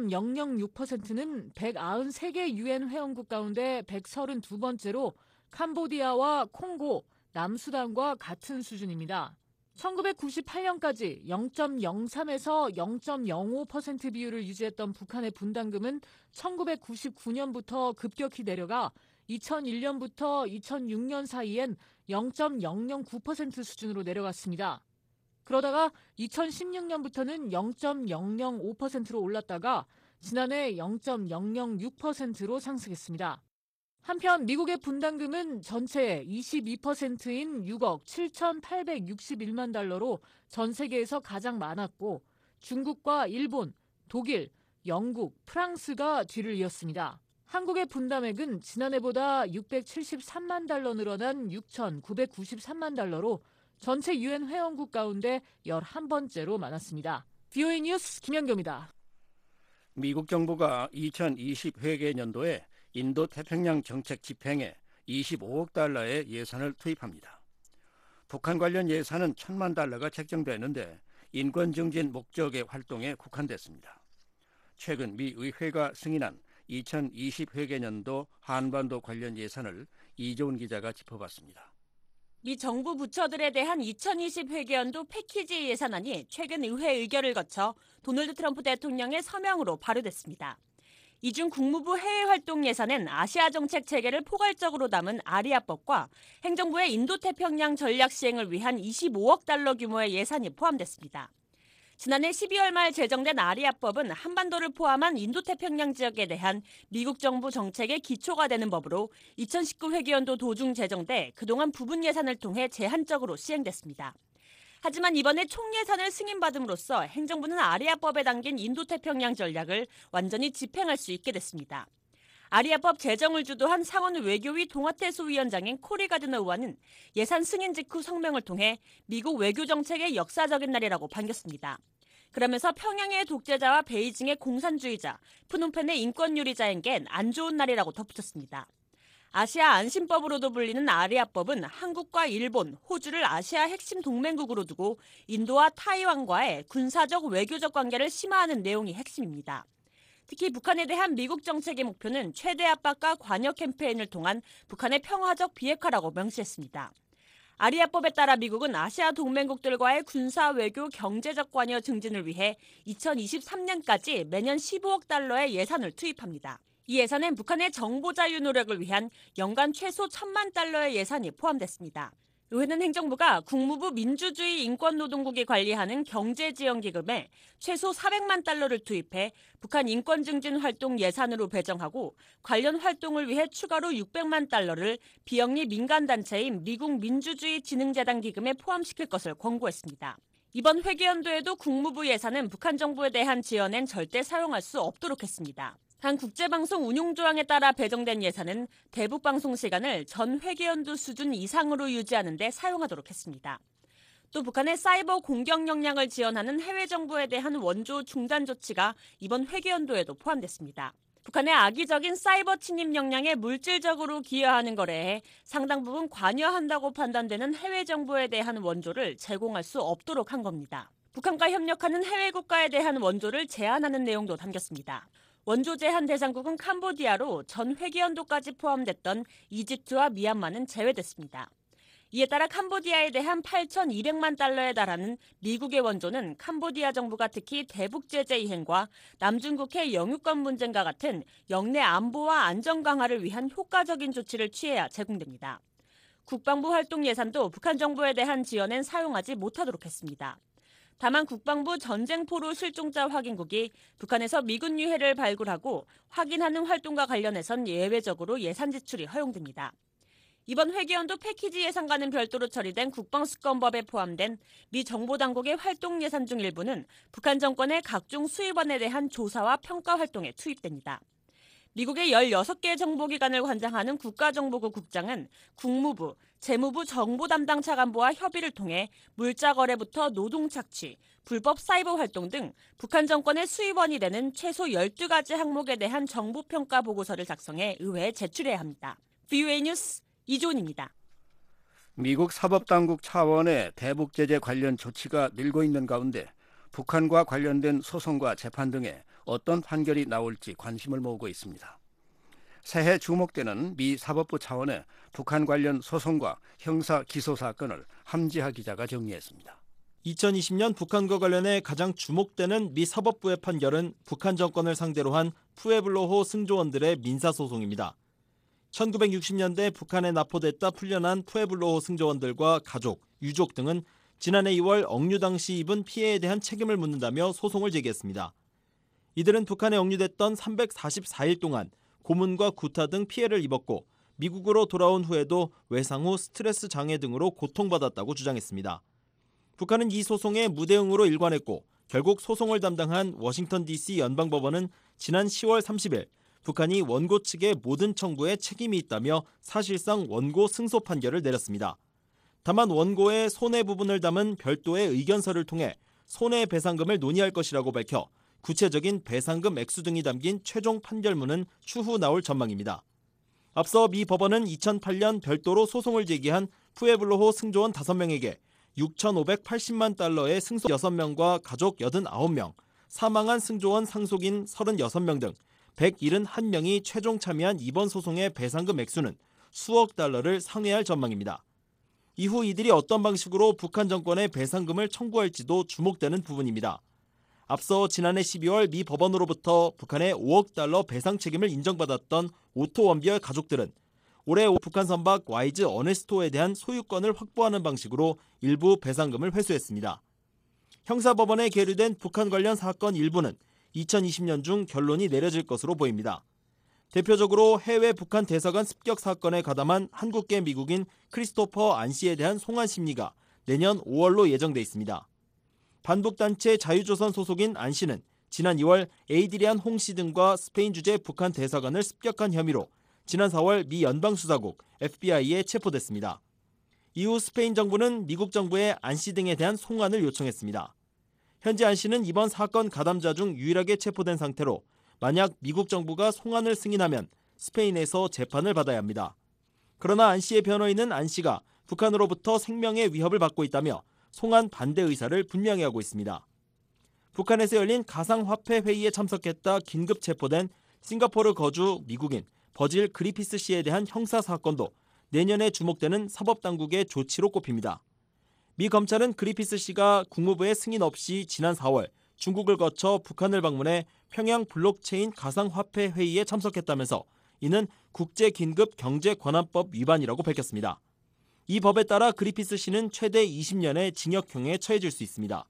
0.006%는 193개 유엔 회원국 가운데 132번째로 캄보디아와 콩고, 남수단과 같은 수준입니다. 1998년까지 0.03에서 0.05% 비율을 유지했던 북한의 분담금은 1999년부터 급격히 내려가 2001년부터 2006년 사이엔 0.009% 수준으로 내려갔습니다. 그러다가 2016년부터는 0.005%로 올랐다가 지난해 0.006%로 상승했습니다. 한편 미국의 분담금은 전체의 22%인 6억 7,861만 달러로 전 세계에서 가장 많았고 중국과 일본, 독일, 영국, 프랑스가 뒤를 이었습니다. 한국의 분담액은 지난해보다 673만 달러 늘어난 6,993만 달러로 전체 유엔 회원국 가운데 11번째로 많았습니다. VOA 뉴스 김연경입니다. 미국 정부가 2020 회계년도에 인도 태평양 정책 집행에 25억 달러의 예산을 투입합니다. 북한 관련 예산은 1,000만 달러가 책정됐는데 인권 증진 목적의 활동에 국한됐습니다. 최근 미 의회가 승인한 2020 회계년도 한반도 관련 예산을 이조은 기자가 짚어봤습니다. 미 정부 부처들에 대한 2020 회계연도 패키지 예산안이 최근 의회 의결을 거쳐 도널드 트럼프 대통령의 서명으로 발의됐습니다. 이 중 국무부 해외활동 예산엔 아시아 정책 체계를 포괄적으로 담은 아리아법과 행정부의 인도태평양 전략 시행을 위한 25억 달러 규모의 예산이 포함됐습니다. 지난해 12월 말 제정된 아리아법은 한반도를 포함한 인도태평양 지역에 대한 미국 정부 정책의 기초가 되는 법으로 2019 회계연도 도중 제정돼 그동안 부분 예산을 통해 제한적으로 시행됐습니다. 하지만 이번에 총예산을 승인받음으로써 행정부는 아리아법에 담긴 인도태평양 전략을 완전히 집행할 수 있게 됐습니다. 아리아법 제정을 주도한 상원 외교위 동아태소위원장인 코리 가드너 의원은 예산 승인 직후 성명을 통해 미국 외교정책의 역사적인 날이라고 반겼습니다. 그러면서 평양의 독재자와 베이징의 공산주의자, 푸놈펜의 인권유리자에겐 안 좋은 날이라고 덧붙였습니다. 아시아 안심법으로도 불리는 아리아법은 한국과 일본, 호주를 아시아 핵심 동맹국으로 두고 인도와 타이완과의 군사적, 외교적 관계를 심화하는 내용이 핵심입니다. 특히 북한에 대한 미국 정책의 목표는 최대 압박과 관여 캠페인을 통한 북한의 평화적 비핵화라고 명시했습니다. 아리아법에 따라 미국은 아시아 동맹국들과의 군사, 외교, 경제적 관여 증진을 위해 2023년까지 매년 15억 달러의 예산을 투입합니다. 이 예산엔 북한의 정보 자유 노력을 위한 연간 최소 1,000만 달러의 예산이 포함됐습니다. 의회는 행정부가 국무부 민주주의 인권노동국이 관리하는 경제지원기금에 최소 400만 달러를 투입해 북한 인권증진 활동 예산으로 배정하고 관련 활동을 위해 추가로 600만 달러를 비영리 민간단체인 미국 민주주의진흥재단 기금에 포함시킬 것을 권고했습니다. 이번 회계연도에도 국무부 예산은 북한 정부에 대한 지원엔 절대 사용할 수 없도록 했습니다. 단 국제방송 운용조항에 따라 배정된 예산은 대북방송 시간을 전 회계연도 수준 이상으로 유지하는 데 사용하도록 했습니다. 또 북한의 사이버 공격 역량을 지원하는 해외 정부에 대한 원조 중단 조치가 이번 회계연도에도 포함됐습니다. 북한의 악의적인 사이버 침입 역량에 물질적으로 기여하는 거래에 상당 부분 관여한다고 판단되는 해외 정부에 대한 원조를 제공할 수 없도록 한 겁니다. 북한과 협력하는 해외 국가에 대한 원조를 제한하는 내용도 담겼습니다. 원조 제한 대상국은 캄보디아로 전 회계연도까지 포함됐던 이집트와 미얀마는 제외됐습니다. 이에 따라 캄보디아에 대한 8,200만 달러에 달하는 미국의 원조는 캄보디아 정부가 특히 대북 제재 이행과 남중국해 영유권 문제과 같은 영내 안보와 안정 강화를 위한 효과적인 조치를 취해야 제공됩니다. 국방부 활동 예산도 북한 정부에 대한 지원엔 사용하지 못하도록 했습니다. 다만 국방부 전쟁포로 실종자 확인국이 북한에서 미군 유해를 발굴하고 확인하는 활동과 관련해선 예외적으로 예산 지출이 허용됩니다. 이번 회계연도 패키지 예산과는 별도로 처리된 국방수권법에 포함된 미 정보당국의 활동 예산 중 일부는 북한 정권의 각종 수입원에 대한 조사와 평가 활동에 투입됩니다. 미국의 16개 정보기관을 관장하는 국가정보국 국장은 국무부, 재무부 정보 담당 차관보와 협의를 통해 물자 거래부터 노동 착취, 불법 사이버 활동 등 북한 정권의 수입원이 되는 최소 12가지 항목에 대한 정보평가 보고서를 작성해 의회에 제출해야 합니다. VOA 뉴스 이조은입니다. 미국 사법당국 차원의 대북 제재 관련 조치가 늘고 있는 가운데 북한과 관련된 소송과 재판 등에 어떤 판결이 나올지 관심을 모으고 있습니다. 새해 주목되는 미 사법부 차원의 북한 관련 소송과 형사 기소 사건을 함지하 기자가 정리했습니다. 2020년 북한과 관련해 가장 주목되는 미 사법부의 판결은 북한 정권을 상대로 한 푸에블로호 승조원들의 민사소송입니다. 1960년대 북한에 납포됐다 풀려난 푸에블로호 승조원들과 가족, 유족 등은 지난해 2월 억류 당시 입은 피해에 대한 책임을 묻는다며 소송을 제기했습니다. 이들은 북한에 억류됐던 344일 동안 고문과 구타 등 피해를 입었고 미국으로 돌아온 후에도 외상 후 스트레스 장애 등으로 고통받았다고 주장했습니다. 북한은 이 소송에 무대응으로 일관했고 결국 소송을 담당한 워싱턴 DC 연방법원은 지난 10월 30일 북한이 원고 측의 모든 청구에 책임이 있다며 사실상 원고 승소 판결을 내렸습니다. 다만 원고의 손해 부분을 담은 별도의 의견서를 통해 손해배상금을 논의할 것이라고 밝혀 구체적인 배상금 액수 등이 담긴 최종 판결문은 추후 나올 전망입니다. 앞서 미 법원은 2008년 별도로 소송을 제기한 푸에블로호 승조원 5명에게 6,580만 달러의 승소 6명과 가족 89명, 사망한 승조원 상속인 36명 등 171명이 최종 참여한 이번 소송의 배상금 액수는 수억 달러를 상회할 전망입니다. 이후 이들이 어떤 방식으로 북한 정권의 배상금을 청구할지도 주목되는 부분입니다. 앞서 지난해 12월 미 법원으로부터 북한의 5억 달러 배상 책임을 인정받았던 오토 원비어 가족들은 올해 북한 선박 와이즈 어네스토에 대한 소유권을 확보하는 방식으로 일부 배상금을 회수했습니다. 형사법원에 계류된 북한 관련 사건 일부는 2020년 중 결론이 내려질 것으로 보입니다. 대표적으로 해외 북한 대사관 습격 사건에 가담한 한국계 미국인 크리스토퍼 안 씨에 대한 송환 심리가 내년 5월로 예정돼 있습니다. 반북단체 자유조선 소속인 안 씨는 지난 2월 에이드리안 홍 씨 등과 스페인 주재 북한 대사관을 습격한 혐의로 지난 4월 미 연방수사국 FBI에 체포됐습니다. 이후 스페인 정부는 미국 정부에 안 씨 등에 대한 송환을 요청했습니다. 현재 안 씨는 이번 사건 가담자 중 유일하게 체포된 상태로 만약 미국 정부가 송환을 승인하면 스페인에서 재판을 받아야 합니다. 그러나 안 씨의 변호인은 안 씨가 북한으로부터 생명의 위협을 받고 있다며 송환 반대 의사를 분명히 하고 있습니다. 북한에서 열린 가상화폐 회의에 참석했다 긴급 체포된 싱가포르 거주 미국인 버질 그리피스 씨에 대한 형사 사건도 내년에 주목되는 사법당국의 조치로 꼽힙니다. 미 검찰은 그리피스 씨가 국무부의 승인 없이 지난 4월 중국을 거쳐 북한을 방문해 평양 블록체인 가상화폐 회의에 참석했다면서 이는 국제긴급경제권한법 위반이라고 밝혔습니다. 이 법에 따라 그리피스 씨는 최대 20년의 징역형에 처해질 수 있습니다.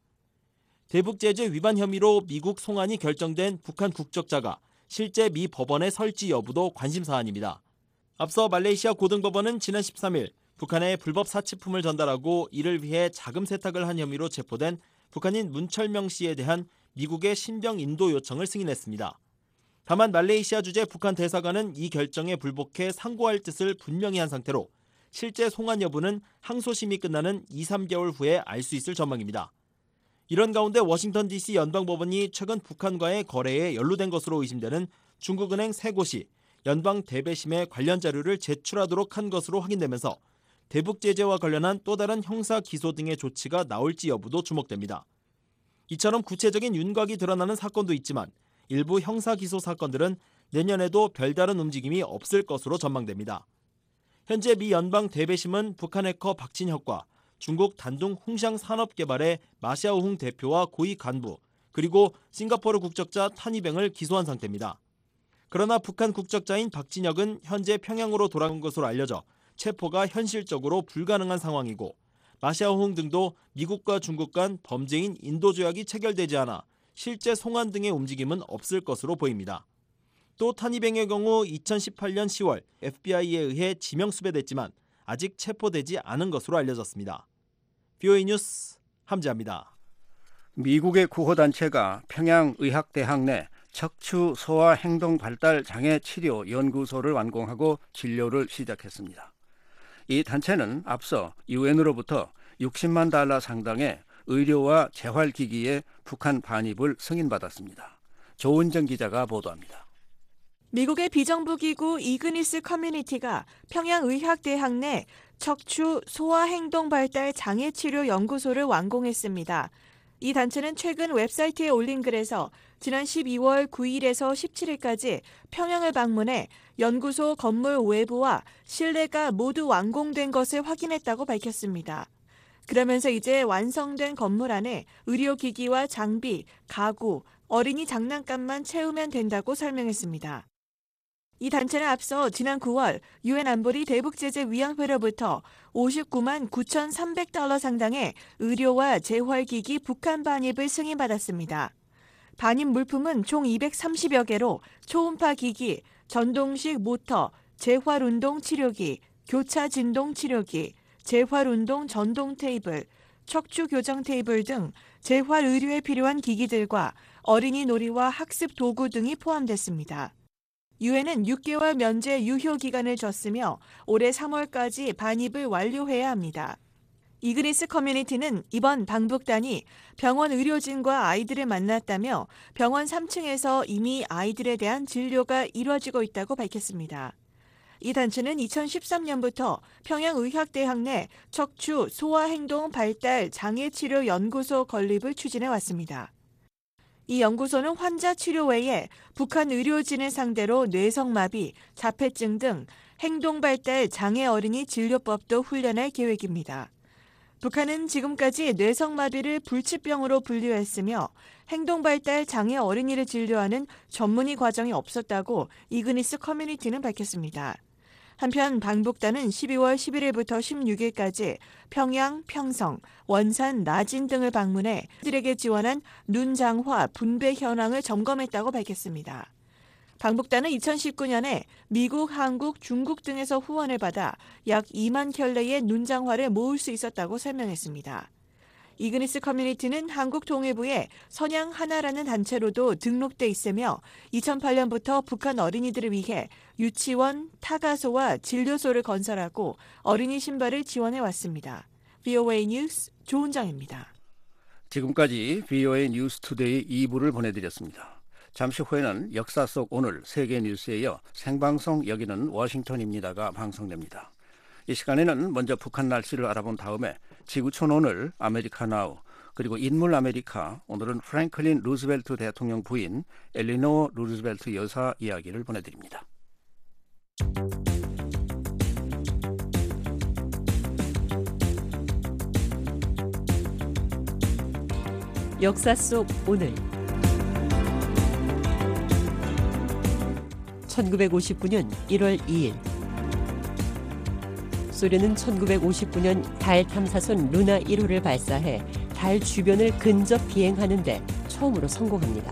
대북제재 위반 혐의로 미국 송환이 결정된 북한 국적자가 실제 미 법원에 설지 여부도 관심 사안입니다. 앞서 말레이시아 고등법원은 지난 13일 북한에 불법 사치품을 전달하고 이를 위해 자금 세탁을 한 혐의로 체포된 북한인 문철명 씨에 대한 미국의 신병 인도 요청을 승인했습니다. 다만 말레이시아 주재 북한 대사관은 이 결정에 불복해 상고할 뜻을 분명히 한 상태로 실제 송환 여부는 항소심이 끝나는 2-3개월 후에 알 수 있을 전망입니다. 이런 가운데 워싱턴 DC 연방법원이 최근 북한과의 거래에 연루된 것으로 의심되는 중국은행 세 곳이 연방 대배심에 관련 자료를 제출하도록 한 것으로 확인되면서 대북 제재와 관련한 또 다른 형사 기소 등의 조치가 나올지 여부도 주목됩니다. 이처럼 구체적인 윤곽이 드러나는 사건도 있지만 일부 형사 기소 사건들은 내년에도 별다른 움직임이 없을 것으로 전망됩니다. 현재 미 연방 대배심은 북한 해커 박진혁과 중국 단둥 홍샹 산업개발의 마샤오홍 대표와 고위 간부 그리고 싱가포르 국적자 타니뱅을 기소한 상태입니다. 그러나 북한 국적자인 박진혁은 현재 평양으로 돌아온 것으로 알려져 체포가 현실적으로 불가능한 상황이고 마샤오홍 등도 미국과 중국 간 범죄인 인도 조약이 체결되지 않아 실제 송환 등의 움직임은 없을 것으로 보입니다. 또 타니뱅의 경우 2018년 10월 FBI에 의해 지명 수배됐지만 아직 체포되지 않은 것으로 알려졌습니다. VOA 뉴스 함지아입니다. 미국의 구호단체가 평양의학대학 내 척추 소아 행동 발달 장애 치료 연구소를 완공하고 진료를 시작했습니다. 이 단체는 앞서 유엔으로부터 60만 달러 상당의 의료와 재활기기의 북한 반입을 승인받았습니다. 조은정 기자가 보도합니다. 미국의 비정부기구 이그니스 커뮤니티가 평양의학대학 내 척추 소아 행동 발달 장애 치료 연구소를 완공했습니다. 이 단체는 최근 웹사이트에 올린 글에서 지난 12월 9일에서 17일까지 평양을 방문해 연구소 건물 외부와 실내가 모두 완공된 것을 확인했다고 밝혔습니다. 그러면서 이제 완성된 건물 안에 의료기기와 장비, 가구, 어린이 장난감만 채우면 된다고 설명했습니다. 이 단체는 앞서 지난 9월 유엔 안보리 대북제재위원회로부터 59만 9,300달러 상당의 의료와 재활기기 북한 반입을 승인받았습니다. 반입 물품은 총 230여 개로 초음파 기기, 전동식 모터, 재활운동 치료기, 교차 진동 치료기, 재활운동 전동 테이블, 척추 교정 테이블 등 재활 의료에 필요한 기기들과 어린이 놀이와 학습 도구 등이 포함됐습니다. 유엔은 6개월 면제 유효 기간을 줬으며 올해 3월까지 반입을 완료해야 합니다. 이그니스 커뮤니티는 이번 방북단이 병원 의료진과 아이들을 만났다며 병원 3층에서 이미 아이들에 대한 진료가 이뤄지고 있다고 밝혔습니다. 이 단체는 2013년부터 평양의학대학 내 척추 소아행동 발달 장애치료 연구소 건립을 추진해 왔습니다. 이 연구소는 환자 치료 외에 북한 의료진을 상대로 뇌성마비, 자폐증 등 행동발달 장애 어린이 진료법도 훈련할 계획입니다. 북한은 지금까지 뇌성마비를 불치병으로 분류했으며 행동발달 장애 어린이를 진료하는 전문의 과정이 없었다고 이그니스 커뮤니티는 밝혔습니다. 한편 방북단은 12월 11일부터 16일까지 평양, 평성, 원산, 나진 등을 방문해 들에게 지원한 눈장화 분배 현황을 점검했다고 밝혔습니다. 방북단은 2019년에 미국, 한국, 중국 등에서 후원을 받아 약 2만 켤레의 눈장화를 모을 수 있었다고 설명했습니다. 이그니스 커뮤니티는 한국통일부에 선양 하나라는 단체로도 등록돼 있으며 2008년부터 북한 어린이들을 위해 유치원, 타가소와 진료소를 건설하고 어린이 신발을 지원해 왔습니다. VOA 뉴스 조은정입니다. 지금까지 VOA 뉴스 투데이 2부를 보내드렸습니다. 잠시 후에는 역사 속 오늘 세계 뉴스에 이어 생방송 여기는 워싱턴입니다가 방송됩니다. 이 시간에는 먼저 북한 날씨를 알아본 다음에 지구촌 오늘 아메리카 나우 그리고 인물 아메리카 오늘은 프랭클린 루즈벨트 대통령 부인 엘리노어 루즈벨트 여사 이야기를 보내드립니다. 역사 속 오늘 1959년 1월 2일 소련은 1959년 달 탐사선 루나 1호를 발사해 달 주변을 근접 비행하는 데 처음으로 성공합니다.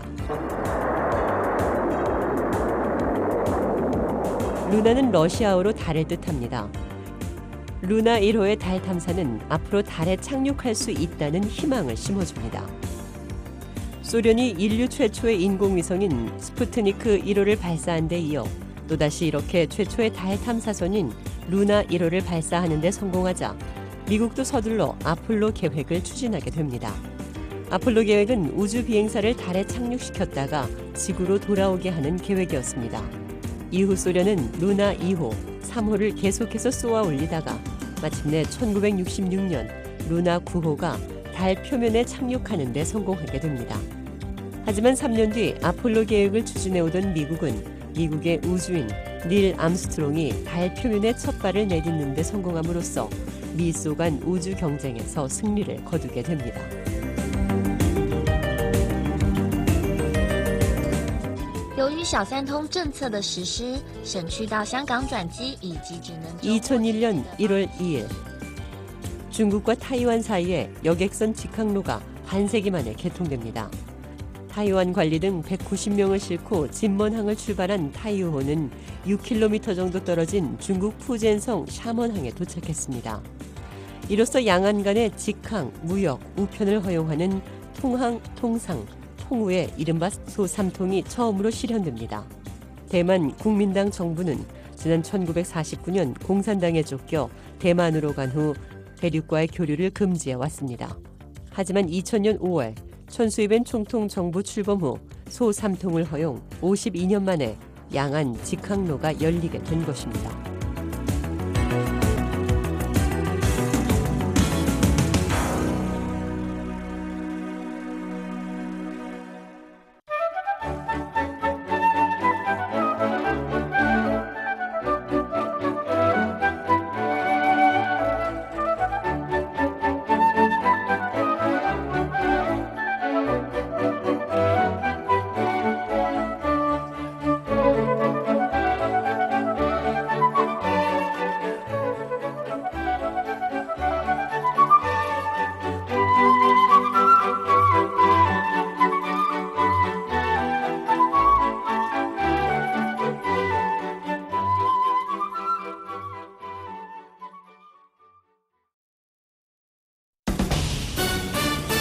루나는 러시아어로 달을 뜻합니다. 루나 1호의 달 탐사는 앞으로 달에 착륙할 수 있다는 희망을 심어줍니다. 소련이 인류 최초의 인공위성인 스푸트니크 1호를 발사한 데 이어 또다시 이렇게 최초의 달 탐사선인 루나 1호를 발사하는 데 성공하자 미국도 서둘러 아폴로 계획을 추진하게 됩니다. 아폴로 계획은 우주 비행사를 달에 착륙시켰다가 지구로 돌아오게 하는 계획이었습니다. 이후 소련은 루나 2호, 3호를 계속해서 쏘아 올리다가 마침내 1966년 루나 9호가 달 표면에 착륙하는 데 성공하게 됩니다. 하지만 3년 뒤 아폴로 계획을 추진해오던 미국의 우주인 닐 암스트롱이 달 표면에 첫 발을 내딛는 데 성공함으로써 미소 간 우주 경쟁에서 승리를 거두게 됩니다. 由于小三通政策的实施，省去到香港转机以及只能 2001년 1월 2일 중국과 타이완 사이에 여객선 직항로가 반세기 만에 개통됩니다. 타이완 관리 등 190명을 싣고 진먼항을 출발한 타이유호는 6km 정도 떨어진 중국 푸젠성 샤먼항에 도착했습니다. 이로써 양안 간의 직항, 무역, 우편을 허용하는 통항, 통상, 통우의 이른바 소3통이 처음으로 실현됩니다. 대만 국민당 정부는 지난 1949년 공산당에 쫓겨 대만으로 간 후 대륙과의 교류를 금지해 왔습니다. 하지만 2000년 5월 천수입엔 총통 정부 출범 후 소3통을 허용 52년 만에 양안 직항로가 열리게 된 것입니다.